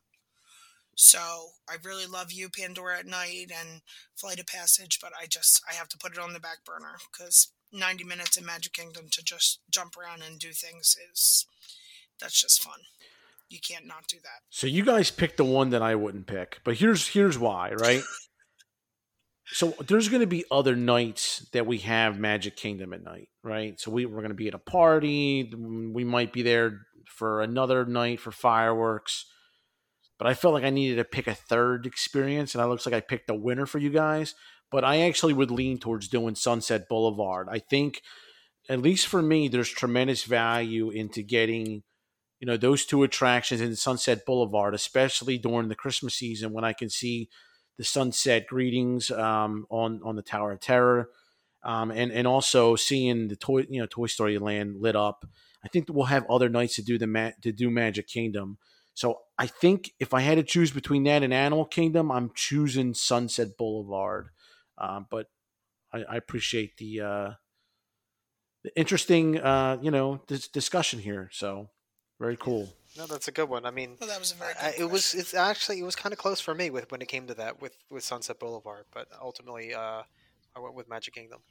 So I really love you, Pandora at Night and Flight of Passage, but I have to put it on the back burner because 90 minutes in Magic Kingdom to just jump around and do things is that's just fun. You can't not do that. So you guys picked the one that I wouldn't pick, but here's why, right? So there's going to be other nights that we have Magic Kingdom at night, right? So we're going to be at a party. We might be there for another night for fireworks. But I felt like I needed to pick a third experience, and it looks like I picked a winner for you guys. But I actually would lean towards doing Sunset Boulevard. I think, at least for me, there's tremendous value into getting, those two attractions in Sunset Boulevard, especially during the Christmas season when I can see the sunset greetings on the Tower of Terror, and also seeing the Toy Story Land lit up. I think that we'll have other nights to do Magic Kingdom. So I think if I had to choose between that and Animal Kingdom, I'm choosing Sunset Boulevard. But I appreciate the interesting this discussion here. So very cool. No, that's a good one. I mean, Well, that was a very good question. it was kind of close for me with when it came to that with Sunset Boulevard, but ultimately, I went with Magic Kingdom.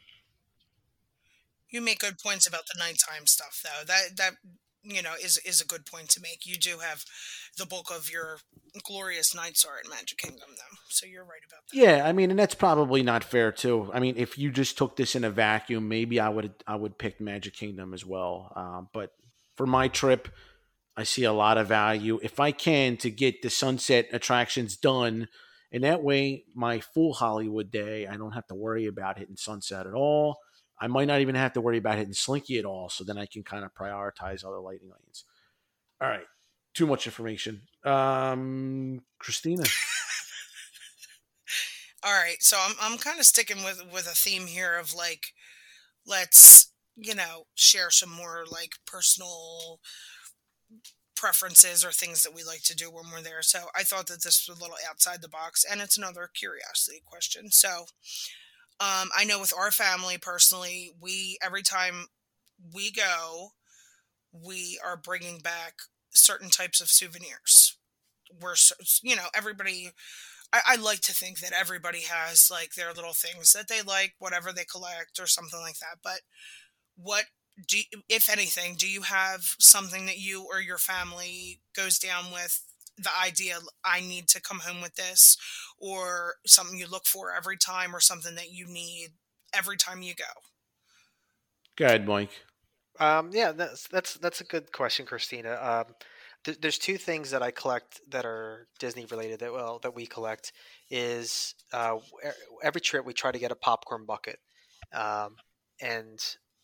You make good points about the nighttime stuff, though. That is a good point to make. You do have the bulk of your glorious nights are at Magic Kingdom, though, so you're right about that. Yeah, I mean, and that's probably not fair too. I mean, if you just took this in a vacuum, maybe I would pick Magic Kingdom as well. But for my trip, I see a lot of value if I can to get the sunset attractions done, and that way my full Hollywood day, I don't have to worry about hitting sunset at all. I might not even have to worry about hitting Slinky at all. So then I can kind of prioritize other lighting lanes. All right. too much information. Christina. All right, so I'm kind of sticking with a theme here of like, let's, share some more like personal preferences or things that we like to do when we're there. So I thought that this was a little outside the box, and it's another curiosity question. So I know with our family personally, we every time we go, we are bringing back certain types of souvenirs. Everybody. I like to think that everybody has like their little things that they like, whatever they collect or something like that. But what if anything, do you have something that you or your family goes down with the idea, I need to come home with this, or something you look for every time, or something that you need every time you go? Go ahead, Mike. Yeah, that's a good question, Christina. There's two things that I collect that are Disney related that we collect is every trip we try to get a popcorn bucket, and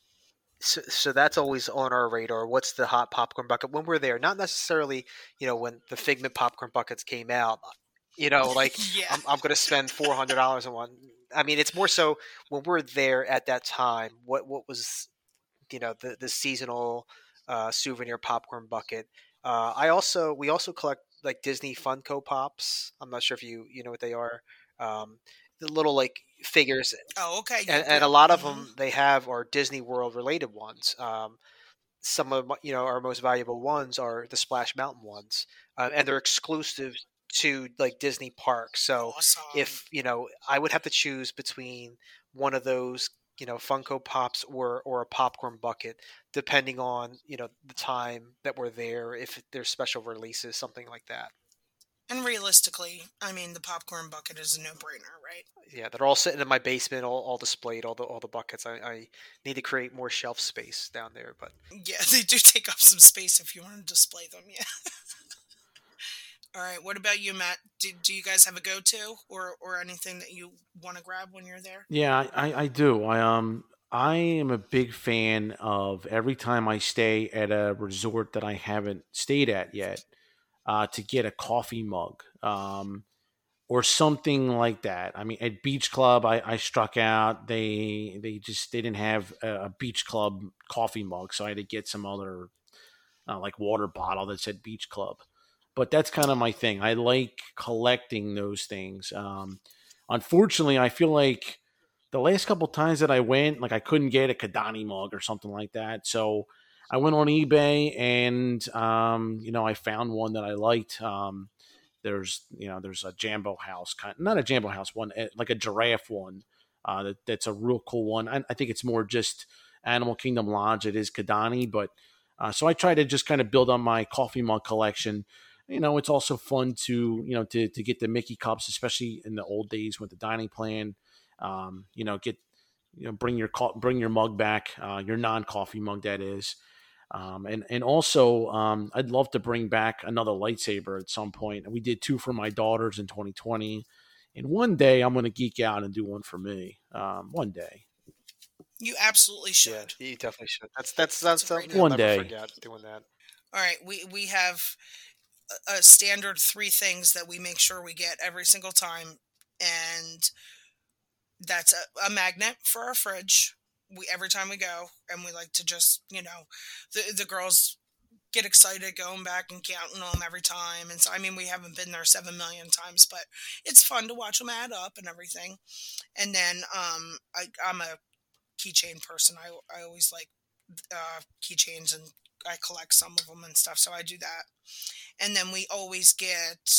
so that's always on our radar. What's the hot popcorn bucket when we're there? Not necessarily, when the Figment popcorn buckets came out. Like Yeah. I'm going to spend $400 on one. I mean, it's more so when we're there at that time. What was the seasonal souvenir popcorn bucket. We also collect like Disney Funko Pops. I'm not sure if you know what they are. Um, the little like figures, Oh, okay. and, Yep. and Yep. a lot of Hmm. them they have are Disney World related ones. Some of our most valuable ones are the Splash Mountain ones, and they're exclusive to like Disney parks. So Awesome. if I would have to choose between one of those Funko Pops or a popcorn bucket, depending on the time that we're there, if there's special releases, something like that. And realistically, I mean, the popcorn bucket is a no-brainer, right? Yeah, they're all sitting in my basement, all displayed, all the buckets. I need to create more shelf space down there, but Yeah, they do take up some space if you want to display them. Yeah. All right. What about you, Matt? Do you guys have a go-to, or anything that you want to grab when you're there? Yeah, I do. I am a big fan of every time I stay at a resort that I haven't stayed at yet, to get a coffee mug. Or something like that. I mean, at Beach Club, I struck out. They didn't have a Beach Club coffee mug, so I had to get some other like water bottle that said Beach Club. But that's kind of my thing. I like collecting those things. Unfortunately, I feel like the last couple times that I went, like I couldn't get a Kadani mug or something like that. So I went on eBay and I found one that I liked. There's a Jambo House not a Jambo House one, like a giraffe one. That's a real cool one. I think it's more just Animal Kingdom Lodge. It is Kadani, but so I try to just kind of build on my coffee mug collection. It's also fun to get the Mickey cups, especially in the old days with the dining plan. Get bring your mug back, your non coffee mug that is. And also, I'd love to bring back another lightsaber at some point. We did two for my daughters in 2020, and one day I'm going to geek out and do one for me. One day, You absolutely yeah, should. you definitely should. That's That's a great something you'll one never day. forget doing that. All right, we have a standard three things that we make sure we get every single time, and that's a magnet for our fridge. We every time we go, and we like to just the girls get excited going back and counting them every time. And so, I mean, we haven't been there 7 million times, but it's fun to watch them add up and everything. And then I'm a keychain person. I always like keychains, and I collect some of them and stuff. So I do that. And then we always get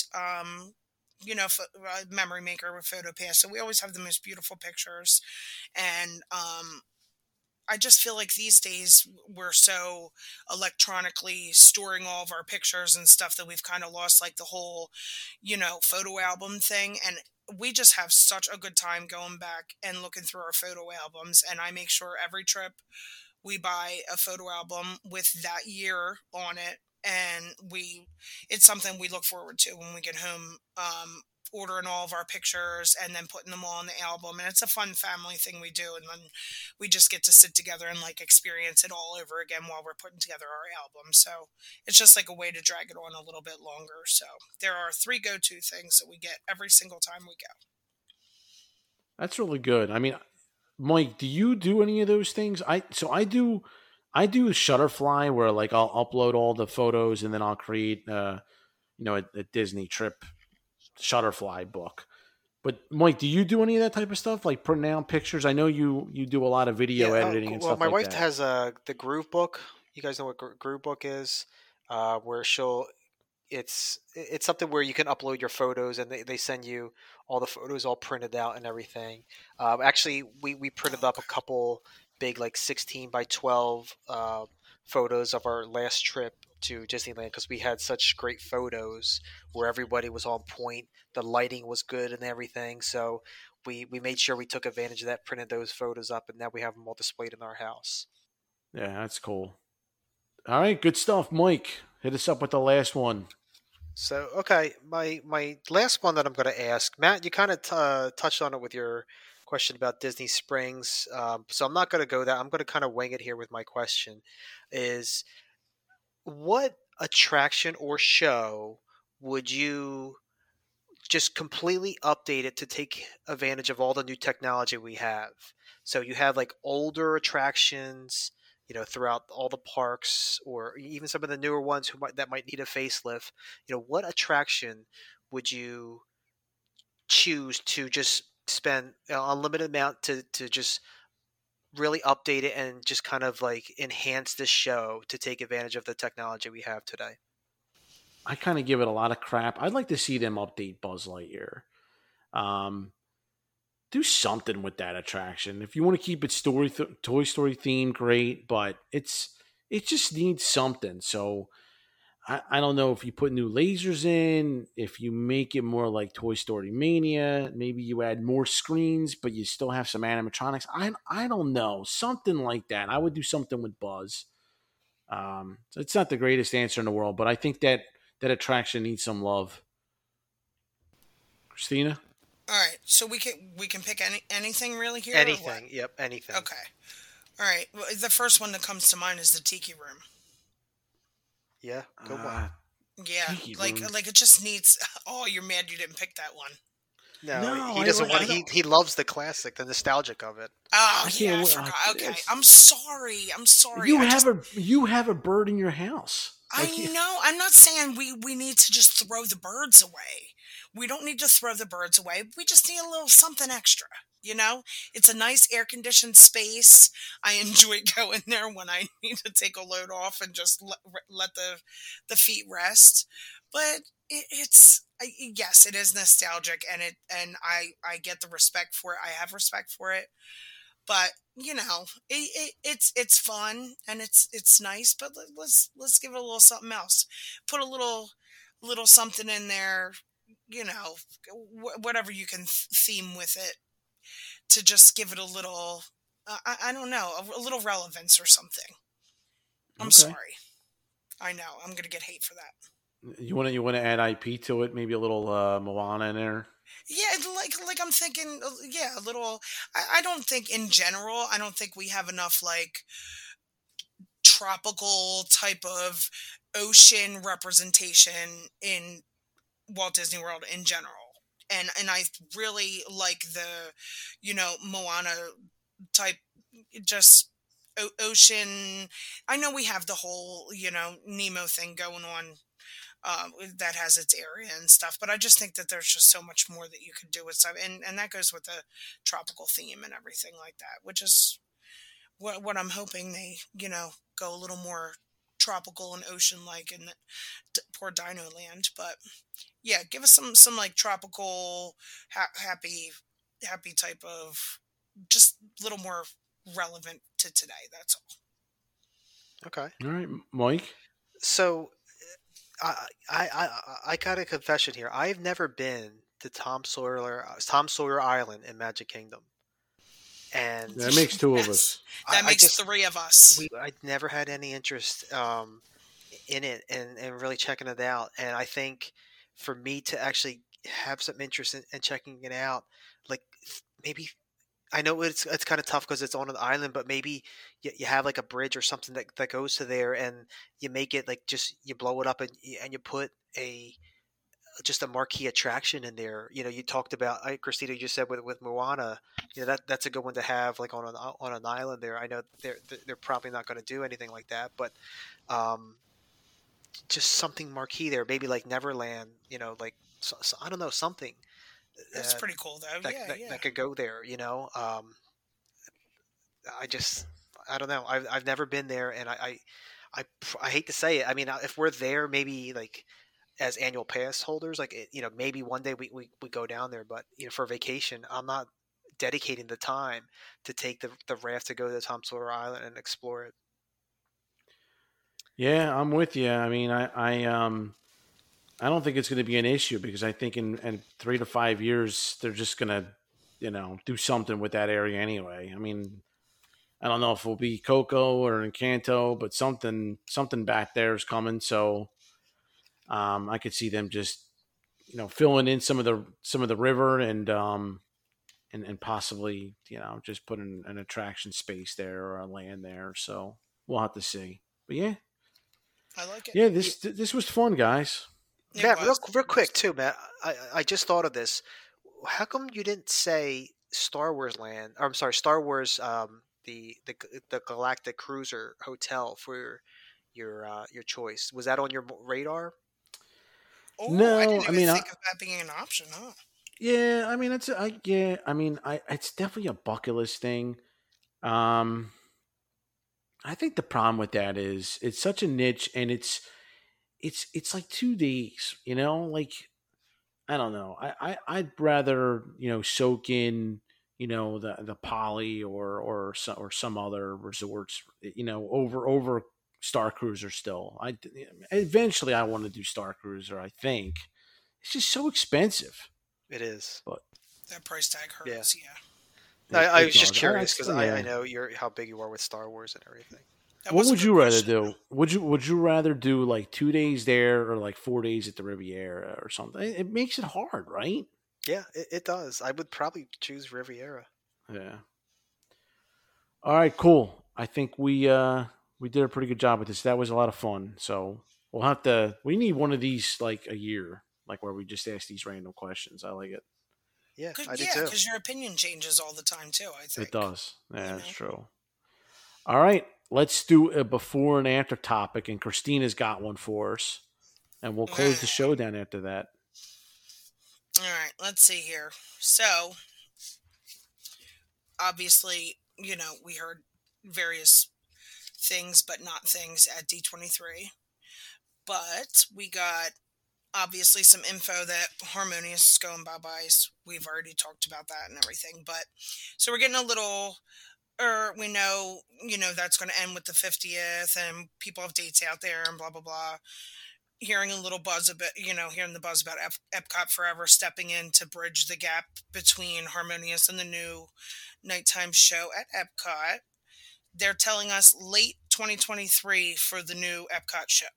a memory maker with PhotoPass. So we always have the most beautiful pictures. And I just feel like these days we're so electronically storing all of our pictures and stuff that we've kind of lost like the whole, photo album thing. And we just have such a good time going back and looking through our photo albums. And I make sure every trip we buy a photo album with that year on it. And it's something we look forward to when we get home. ordering all of our pictures and then putting them all on the album. And it's a fun family thing we do. And then we just get to sit together and like experience it all over again while we're putting together our album. So it's just like a way to drag it on a little bit longer. So there are 3 go-to things that we get every single time we go. That's really good. I mean, Mike, do you do any of those things? I do Shutterfly where like I'll upload all the photos and then I'll create a Disney trip Shutterfly book. But Mike, do you do any of that type of stuff, like putting down pictures? I know you do a lot of video editing and stuff like that. Well, my wife has the Groove Book. You guys know what Groove Book is, where it's something where you can upload your photos and they send you all the photos all printed out and everything. Actually, we printed up a couple big like 16 by 12 photos of our last trip to Disneyland because we had such great photos where everybody was on point, the lighting was good and everything. So we made sure we took advantage of that, printed those photos up, and now we have them all displayed in our house. Yeah, that's cool. All right, good stuff, Mike. Hit us up with the last one. So, okay, my last one that I'm going to ask, Matt, you kind of touched on it with your question about Disney Springs. So I'm not going to go there. I'm going to kind of wing it here with my question is, what attraction or show would you just completely update it to take advantage of all the new technology we have? So you have like older attractions, throughout all the parks, or even some of the newer ones that might need a facelift. What attraction would you choose to just spend an unlimited amount to just really update it and just kind of like enhance this show to take advantage of the technology we have today? I kind of give it a lot of crap. I'd like to see them update Buzz Lightyear. Do something with that attraction. If you want to keep it Toy Story themed, great, but it just needs something. So I don't know if you put new lasers in, if you make it more like Toy Story Mania, maybe you add more screens, but you still have some animatronics. I don't know. Something like that. I would do something with Buzz. So it's not the greatest answer in the world, but I think that attraction needs some love. Christina? All right, so we can pick anything really here. Anything. Yep, anything. Okay. All right. Well, the first one that comes to mind is the Tiki Room. Yeah, good one. Yeah, like it just needs. Oh, you're mad you didn't pick that one. No, he doesn't want. He loves the classic, the nostalgic of it. Oh, yeah, I forgot. Okay, I'm sorry. You have a bird in your house. I know. I'm not saying we need to just throw the birds away. We don't need to throw the birds away. We just need a little something extra. It's a nice air-conditioned space. I enjoy going there when I need to take a load off and just let the feet rest. But yes, it is nostalgic, and I get the respect for it. I have respect for it. But it's fun and it's nice. But let's give it a little something else. Put a little something in there. Whatever you can theme with it to just give it a little. I don't know, a little relevance or something. I'm sorry. I know I'm gonna get hate for that. You want to add IP to it? Maybe a little Moana in there. Yeah, like I'm thinking, a little. I don't think in general. I don't think we have enough like tropical type of ocean representation in Walt Disney World in general. And I really like the, Moana type, just ocean. I know we have the whole, Nemo thing going on. That has its area and stuff, but I just think that there's just so much more that you could do with stuff, and that goes with the tropical theme and everything like that, which is what I'm hoping they, go a little more tropical and ocean-like in poor Dino Land. But yeah, give us some like tropical, happy type of, just a little more relevant to today. That's all. Okay. All right, Mike. So I got a confession here. I've never been to Tom Sawyer Island in Magic Kingdom, and that makes 2 of us. That makes 3 of us. I never had any interest in it and really checking it out. And I think for me to actually have some interest in checking it out, like maybe I know it's kind of tough because it's on an island, but maybe you have like a bridge or something that goes to there, and you make it like just you blow it up and you put a just a marquee attraction in there. You know, you talked about Christina. You just said with Moana, you know that's a good one to have like on an island there. I know they're probably not going to do anything like that, but um, just something marquee there. Maybe like Neverland. You know, like I don't know something That's uh, pretty cool, though. that, Yeah, that yeah. that could go there. You know, I just I don't know. I've never been there, and I hate to say it. I mean, if we're there, maybe like as annual pass holders, like you know, maybe one day we go down there, but you know, for vacation, I'm not dedicating the time to take the raft to go to Tom Sawyer Island and explore it. Yeah, I'm with you. I mean, I don't think it's going to be an issue because I think in 3 to 5 years they're just going to, do something with that area anyway. I mean, I don't know if it'll be Coco or Encanto, but something back there is coming. So I could see them just, filling in some of the river and possibly, just putting an attraction space there or a land there. So we'll have to see. But yeah, I like it. yeah, Y- this was fun, guys. It Matt, was. real It was. quick too, Matt. I just thought of this. How come you didn't say Star Wars Land? Or, I'm sorry, Star Wars. The Galactic Cruiser Hotel for your choice. Was that on your radar? Oh, I No, didn't I even mean, think of that being an option, huh? yeah, I mean, it's definitely a bucket list thing. Um, I think the problem with that is it's such a niche, and it's like 2 days. Like I don't know. I'd rather soak in the Poly or some other resorts over Star Cruiser. Still, I eventually I want to do Star Cruiser. I think it's just so expensive, It is. but That price tag Yeah. hurts. Yeah. No, it, I it was just does. curious because I Yeah. know you're how big you are with Star Wars and everything. That What was a would good you rather question. do? Would you rather do like 2 days there or like 4 days at the Riviera or something? It makes it hard, right? Yeah, it does. I would probably choose Riviera. Yeah. All right, cool. I think we did a pretty good job with this. That was a lot of fun. So we need one of these like a year, like where we just ask these random questions. I like it. Yeah, Cause, I did yeah, too. because your opinion changes all the time too. I It think. does. You Yeah, that's know. true. All right. Let's do a before and after topic, and Christina's got one for us. And we'll close the show down after that. All right. Let's see here. So obviously, we heard various things, but not things at D23. But we got obviously some info that Harmonious is going bye byes. We've already talked about that and everything. But so we're getting a little, or we know, that's going to end with the 50th and people have dates out there and blah, blah, blah. Hearing a little buzz a bit, hearing the buzz about Epcot Forever stepping in to bridge the gap between Harmonious and the new nighttime show at Epcot. They're telling us late 2023 for the new Epcot show.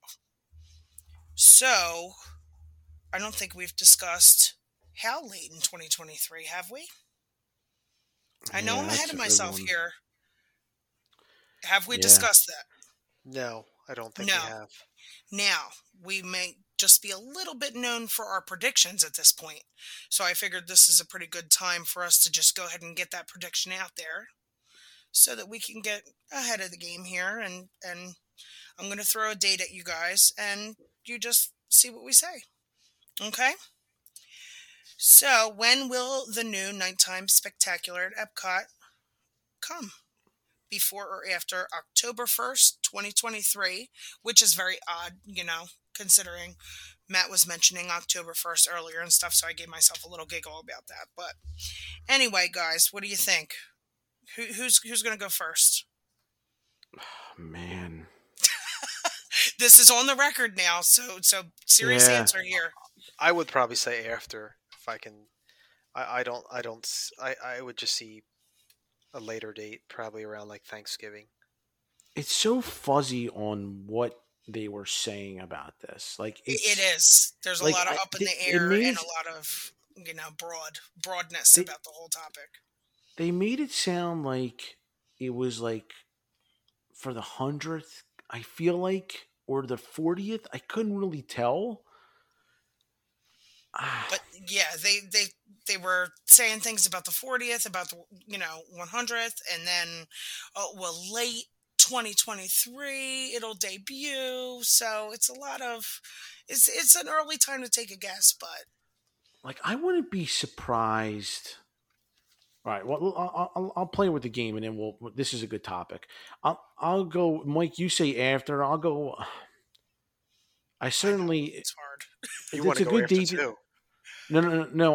So, I don't think we've discussed how late in 2023, have we? I know Yeah, I'm ahead that's of a good myself one. here. Have we Yeah. discussed that? No, I don't think we No. have. Now, we may just be a little bit known for our predictions at this point. So I figured this is a pretty good time for us to just go ahead and get that prediction out there so that we can get ahead of the game here. And I'm going to throw a date at you guys and you just see what we say. Okay? So, when will the new nighttime spectacular at Epcot come? Before or after October 1st, 2023, which is very odd, considering Matt was mentioning October 1st earlier and stuff, so I gave myself a little giggle about that. But anyway, guys, what do you think? Who's going to go first? Man. This is on the record now, so serious Yeah. answer here. I would probably say after if I can. I would just see a later date, probably around like Thanksgiving. It's so fuzzy on what they were saying about this. Like It it's is. There's a like lot of up in the it air made and it, a lot of broadness they, about the whole topic. they made it sound like it was like for the 100th, I feel like, or the 40th. I couldn't really tell. Ah, But yeah, they were saying things about the 40th, about the 100th, and then late 2023 it'll debut. So it's a lot of it's an early time to take a guess, but like I wouldn't be surprised. All right, well, I'll play with the game, and then we'll. This is a good topic. I'll go, Mike. You say after. I'll go. I I know certainly. it's hard. You want It's to a go good after debut. two? No.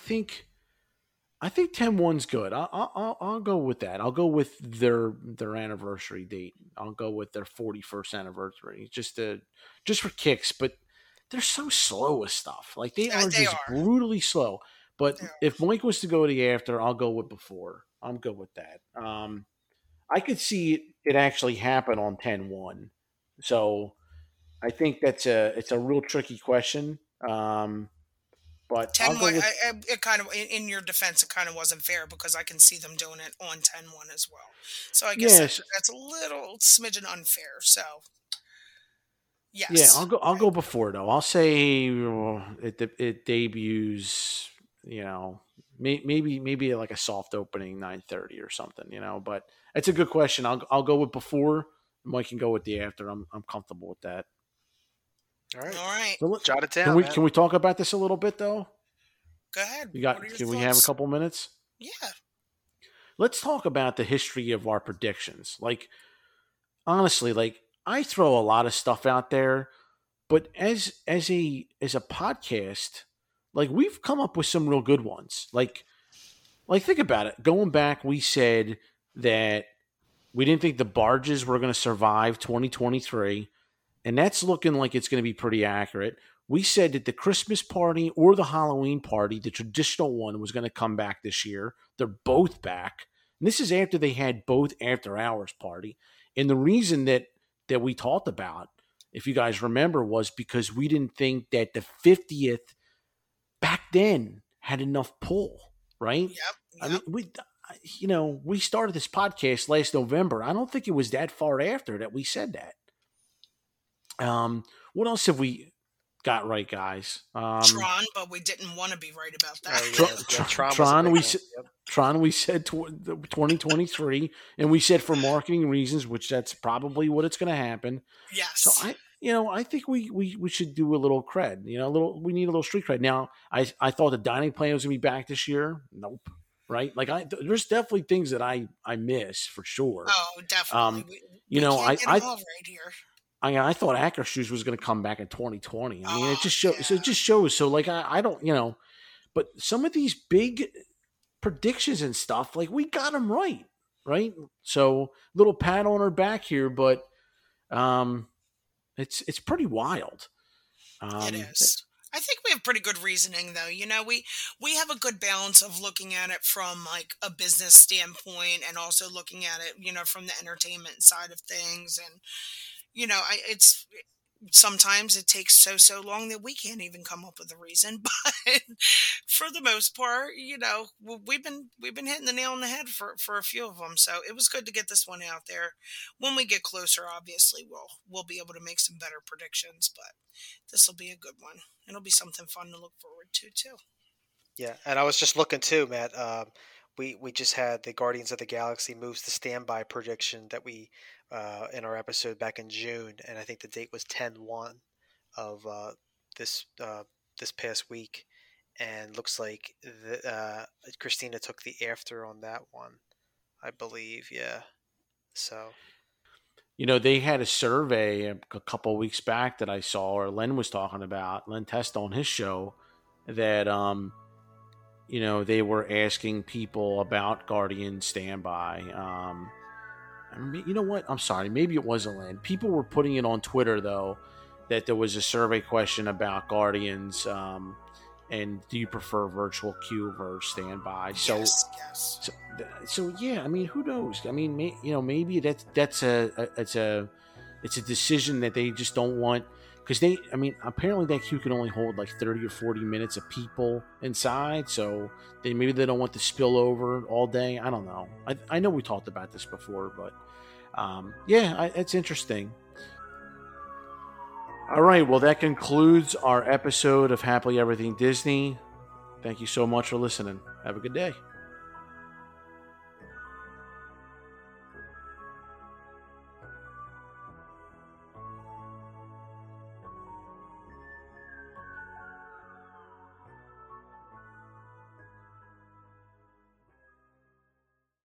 I think 10-1's good. I'll go with that. I'll go with their anniversary date. I'll go with their 41st anniversary. Just for kicks, but they're so slow with stuff. Like they are They just are. brutally slow. But They are. if Mike was to go to the after, I'll go with before. I'm good with that. I could see it actually happen on 10-1. So I think it's a real tricky question. But I'll 10 go 1, with it kind of, in your defense, it kind of wasn't fair because I can see them doing it on 10-1 as well. So I guess yes. that's a little smidgen unfair. So, Yeah, yes. I'll go before though. I'll say it debuts. Maybe like a soft opening 9:30 or something. But it's a good question. I'll go with before. Mike can go with the after. I'm comfortable with that. All right. All right. So Jot it can down, we man. can we talk about this a little bit though? Go ahead. You What got? are your Can we have a thoughts? couple minutes? Yeah. Let's talk about the history of our predictions. Like honestly, like I throw a lot of stuff out there. But as a podcast, like we've come up with some real good ones. Like think about it. Going back, we said that we didn't think the barges were going to survive 2023, and that's looking like it's going to be pretty accurate. We said that the Christmas party or the Halloween party, the traditional one, was going to come back this year. They're both back. And this is after they had both after hours party. And the reason that we talked about, if you guys remember, was because we didn't think that the 50th back then had enough pull, right? Yep. I mean, we started this podcast last November. I don't think it was that far after that we said that. What else have we got right, guys? Tron, but we didn't want to be right about that. Oh, yeah. Tron, we said 2023, and we said for marketing reasons, which that's probably what it's going to happen. Yes. So I think we should do a little cred. We need a little street cred. Now, I thought the dining plan was going to be back this year. Nope. Right? Like there's definitely things that I miss for sure. Oh, definitely. We I can't get them all right here. I thought Actor Shoes was going to come back in 2020. I mean, it just shows. Yeah. It just shows. So, like, I don't, but some of these big predictions and stuff, like, we got them right, right? So, little pat on our back here, but it's pretty wild. It is. I think we have pretty good reasoning, though. We have a good balance of looking at it from like a business standpoint, and also looking at it, from the entertainment side of things, and it's sometimes it takes so long that we can't even come up with a reason. But for the most part, we've been hitting the nail on the head for a few of them. So it was good to get this one out there. When we get closer, obviously we'll be able to make some better predictions. But this will be a good one. It'll be something fun to look forward to too. Yeah, and I was just looking too, Matt. We just had the Guardians of the Galaxy moves to standby prediction that we in our episode back in June, and I think the date was 10-1 of this past week, and looks like Christina took the after on that one, I believe. Yeah, so they had a survey a couple of weeks back that I saw, or Len was talking about, Len Testa on his show, that they were asking people about Guardian standby. You know what? I'm sorry. Maybe it wasn't Len. People were putting it on Twitter, though, that there was a survey question about Guardians, and do you prefer virtual queue versus standby? Yes. So yeah. I mean, who knows? I mean, maybe it's a it's a decision that they just don't want, because apparently that queue can only hold like 30 or 40 minutes of people inside, so maybe they don't want to spill over all day. I don't know. I know we talked about this before, but it's interesting. All right, well, that concludes our episode of Happily Everything Disney. Thank you so much for listening. Have a good day.